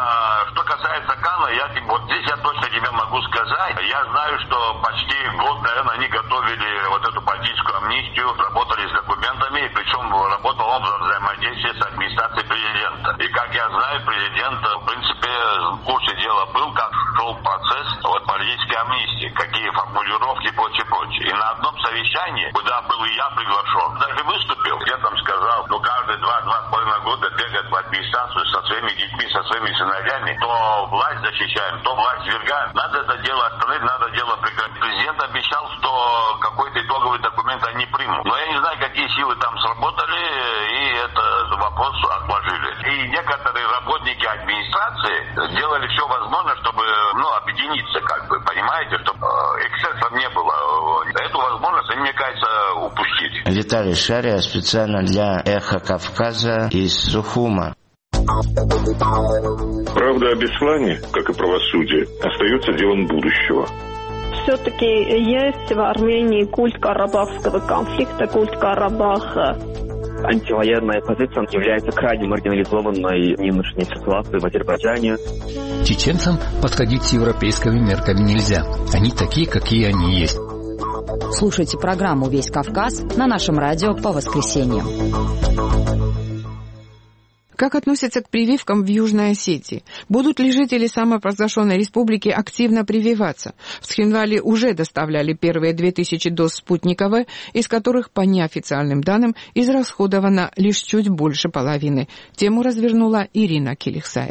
Что касается Кана, здесь я точно тебе могу сказать. Я знаю, что почти год, наверное, они готовили эту политическую амнистию, работали с документами, причем работал он в взаимодействии с администрацией президента. И как я знаю, президент, в принципе, в курсе дела был, как шел процесс политической амнистии, какие формулировки и прочее. И на одном совещании, куда был и я приглашен, даже выступил, я там сказал, каждые 2-2,5 года бегать в администрацию со своими детьми, со своими сыновьями, то власть защищаем, то власть свергаем. Надо это дело остановить, надо дело прекратить. Президент обещал, что какой-то итоговый документ они примут. Но я не знаю, какие силы там сработали, и этот вопрос отложили. И некоторые работники администрации делали все возможное, чтобы объединиться, понимаете, чтобы эксцессов не было. Эту возможность они, мне кажется, упустили. Виталий Шария специально для «Эхо Кавказа» из Сухума. Правда о Беслане, как и правосудие, остается делом будущего. Все-таки есть в Армении культ карабахского конфликта, культ Карабаха. Антивоенная позиция является крайне маргинализованной в нынешней ситуации в Азербайджане. Чеченцам подходить с европейскими мерками нельзя. Они такие, какие они есть. Слушайте программу «Весь Кавказ» на нашем радио по воскресеньям. Как относятся к прививкам в Южной Осетии? Будут ли жители самопровозглашенной республики активно прививаться? В Цхинвале уже доставляли первые 2000 доз «Спутника В», из которых, по неофициальным данным, израсходовано лишь чуть больше половины. Тему развернула Ирина Келихсаева.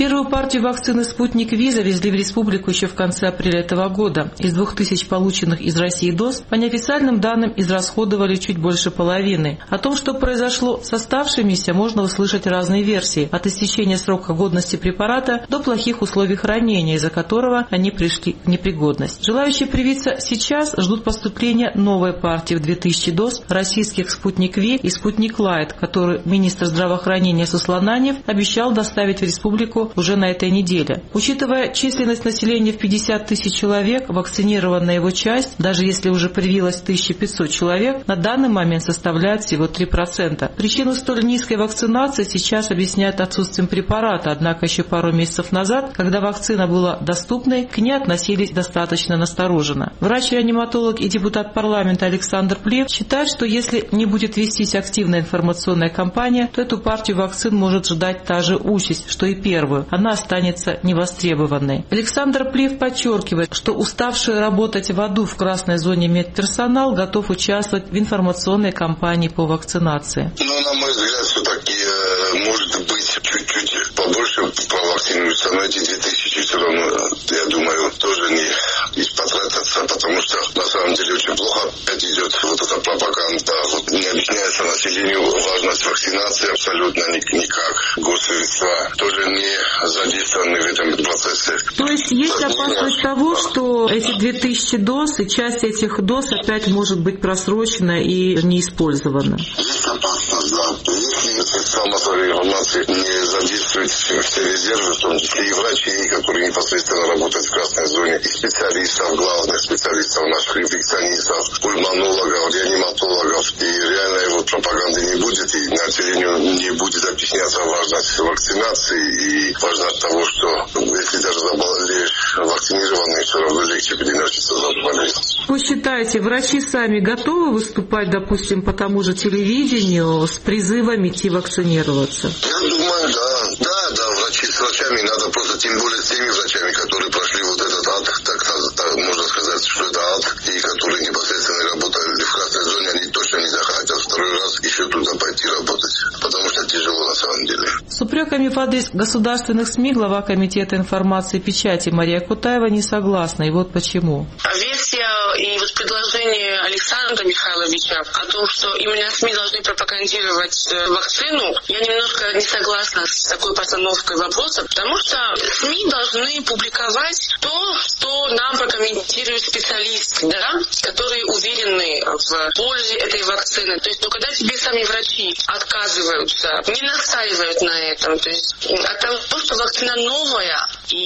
Первую партию вакцины «Спутник Ви» завезли в республику еще в конце апреля этого года. Из 2000 полученных из России доз, по неофициальным данным, израсходовали чуть больше половины. О том, что произошло с оставшимися, можно услышать разные версии. От истечения срока годности препарата до плохих условий хранения, из-за которого они пришли в непригодность. Желающие привиться сейчас ждут поступления новой партии в 2000 доз российских «Спутник Ви» и «Спутник Лайт», который министр здравоохранения Суслонанев обещал доставить в республику уже на этой неделе. Учитывая численность населения в 50 тысяч человек, вакцинированная его часть, даже если уже привилось 1500 человек, на данный момент составляет всего 3%. Причину столь низкой вакцинации сейчас объясняют отсутствием препарата, однако еще пару месяцев назад, когда вакцина была доступной, к ней относились достаточно настороженно. Врач-реаниматолог и депутат парламента Александр Плев считает, что если не будет вестись активная информационная кампания, то эту партию вакцин может ждать та же участь, что и первую. Она останется невостребованной. Александр Плев подчеркивает, что уставший работать в аду в красной зоне медперсонал готов участвовать в информационной кампании по вакцинации. На мой взгляд, все-таки может быть чуть-чуть побольше провакцинируются, но эти 2000 все равно, я думаю, тоже не потратятся, потому что на самом деле очень плохо опять идет вот эта пропаганда. Вот не объясняется населению важность вакцинации абсолютно никак. Госсредства тоже не задействованы в этом процессе. То есть опасность того, что эти 2000 доз и часть этих доз опять может быть просрочена и не использована? Есть опасность, да. Если средства массовой информации не задействуют все резервы, в том числе и врачей, которые непосредственно работают в красной зоне, и специалистов, главных специалистов наших инфекционистов, пульмонологов, реаниматологов, и реальной вот пропаганды не будет, и населению не будет объясняться важность вакцинации и важность того, что если даже заболеешь вакцинированный, все равно легче переносится заболевание. Вы считаете, врачи сами готовы выступать, допустим, по тому же телевидению с призывом идти вакцинироваться? Я думаю, да, врачи с врачами надо просто, тем более с теми врачами, которые прошли вот этот ад, так можно сказать, что это ад, и которые непосредственно работали в красной зоне, они точно не захотят второй раз еще туда пойти работать, потому что тяжело на самом деле. С упреками в адрес государственных СМИ глава Комитета информации и печати Мария Кутаева не согласна, и вот почему. Версия и вот предложение Александра Михайловича о том, что именно СМИ должны пропагандировать вакцину, я немножко не согласна с такой постановкой вопроса, потому что СМИ должны публиковать то, что нам прокомментируют специалисты, да, которые уверены в пользе этой вакцины. То есть, когда тебе сами врачи отказываются, не настаивают на этом, то есть от того, что вакцина новая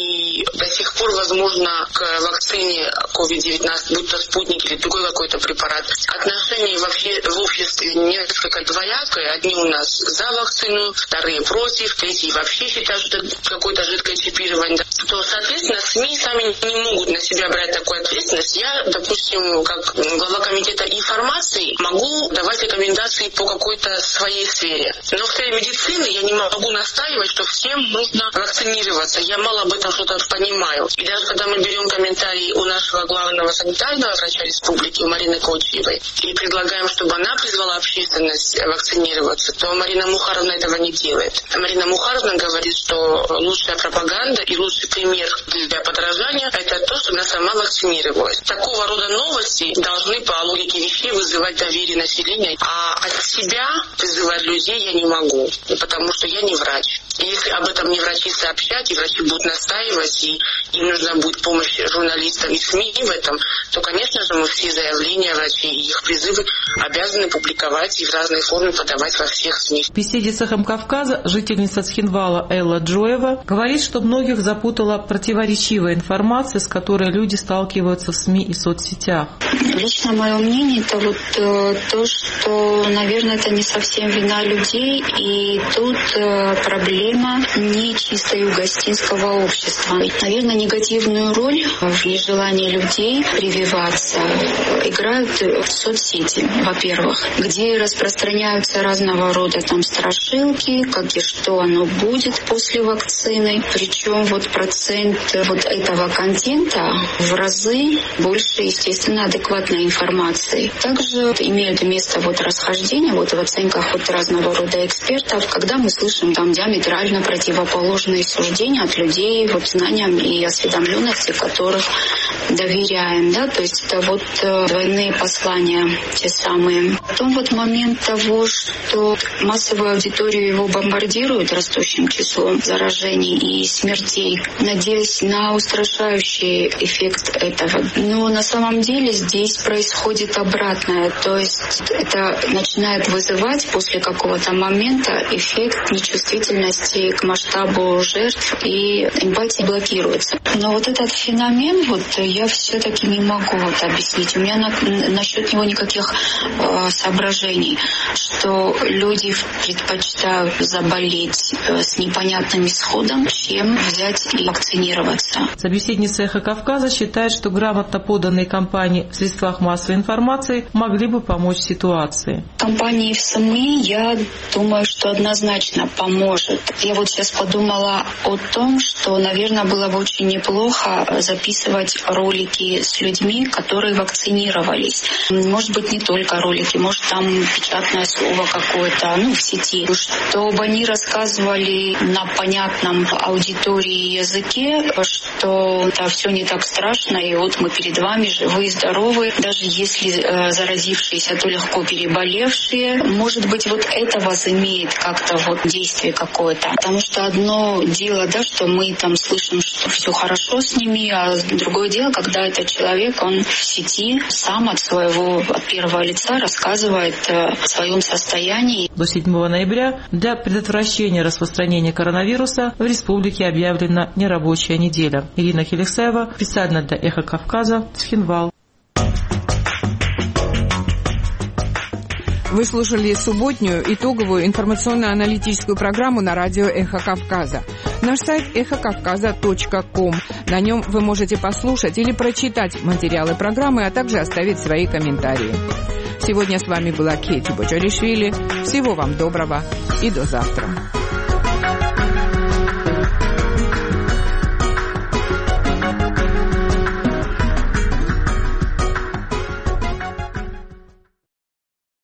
и до сих пор, возможно, к вакцине COVID-19, будь то спутник или другой какой-то препарат, отношение вообще в обществе несколько двоякое. Одни у нас за вакцину, вторые против, третьи вообще считают, что это какое-то жидкое чипирование. То, соответственно, СМИ сами не могут на себя брать такую ответственность. Я, допустим, как глава комитета информации, могу давать рекомендации по какой-то своей сфере. Но в сфере медицины я не могу настаивать, что всем нужно вакцинироваться. Я мало об этом что-то понимаю. И даже когда мы берем комментарии у нашего главного санитарного врача республики, Марины Кочиевой, и предлагаем, чтобы она призвала общественность вакцинироваться, то Марина Мухаровна этого не делает. Марина Мухаровна говорит, что лучшая пропаганда и лучший пример для подражания – это то, что она сама вакцинировалась. Такого рода новости должны по логике вещей вызывать доверие населения, а от себя призывать людей я не могу, потому что я не врач. И если об этом не врачи сообщать, и врачи будут настаивать, и им нужна будет помощь журналистов и СМИ в этом, то, конечно же, мы все заявления врачей и их призывы обязаны публиковать и в разной форме подавать во всех СМИ. В беседе с «Эхом Кавказа» жительница Цхинвала Элла Джоева говорит, что многих запутала противоречивая информация, с которой люди сталкиваются в СМИ и соцсетях. Лично мое мнение – это вот то, что, наверное, это не совсем вина людей, и тут проблема не чисто югостинского общества. Наверное, негативную роль в нежелании людей прививаться играют соцсети, во-первых, где распространяются разного рода там страшилки, как и что оно будет после вакцины. Причем вот процент вот этого контента в разы больше, естественно, адекватной информации. Также имеют место вот расхождения вот в оценках вот разного рода экспертов, когда мы слышим там диаметрально диаметрально противоположные суждения от людей, вот знаниям и осведомленности, которых доверяем, да, то есть это вот двойные послания те самые. Потом вот момент того, что массовую аудиторию его бомбардируют растущим числом заражений и смертей, надеясь на устрашающий эффект этого. Но на самом деле здесь происходит обратное, то есть это начинает вызывать после какого-то момента эффект нечувствительности к масштабу жертв, и эмпатия блокируется. Но вот этот феномен, вот я все-таки не могу вот объяснить. У меня насчет него никаких соображений, что люди предпочитают заболеть с непонятным исходом, чем взять и вакцинироваться. Собеседница «Эхо Кавказа» считает, что грамотно поданные кампании в средствах массовой информации могли бы помочь ситуации. Кампании в СМИ, я думаю, что однозначно поможет. Я вот сейчас подумала о том, что, наверное, было бы очень неплохо записывать ролики с людьми, которые вакцинировались. Может быть, не только ролики, может, там печатное слово какое-то, в сети, чтобы они рассказывали на понятном аудитории языке, что это все не так страшно, и вот мы перед вами живые, здоровые, даже если заразившиеся, то легко переболевшие. Может быть, вот это возымеет как-то вот действие какое-то. Потому что одно дело, да, что мы там слышим, что все хорошо с ними, а другое дело, когда этот человек, он в сети сам от первого лица рассказывает о своем состоянии. До 7 ноября для предотвращения распространения коронавируса в республике объявлена нерабочая неделя. Ирина Хелексаева, специально для «Эхо Кавказа», Цхинвал. Вы слушали субботнюю итоговую информационно-аналитическую программу на радио «Эхо Кавказа». Наш сайт эхокавказа.ком. На нем вы можете послушать или прочитать материалы программы, а также оставить свои комментарии. Сегодня с вами была Кети Боджаришвили. Всего вам доброго и до завтра.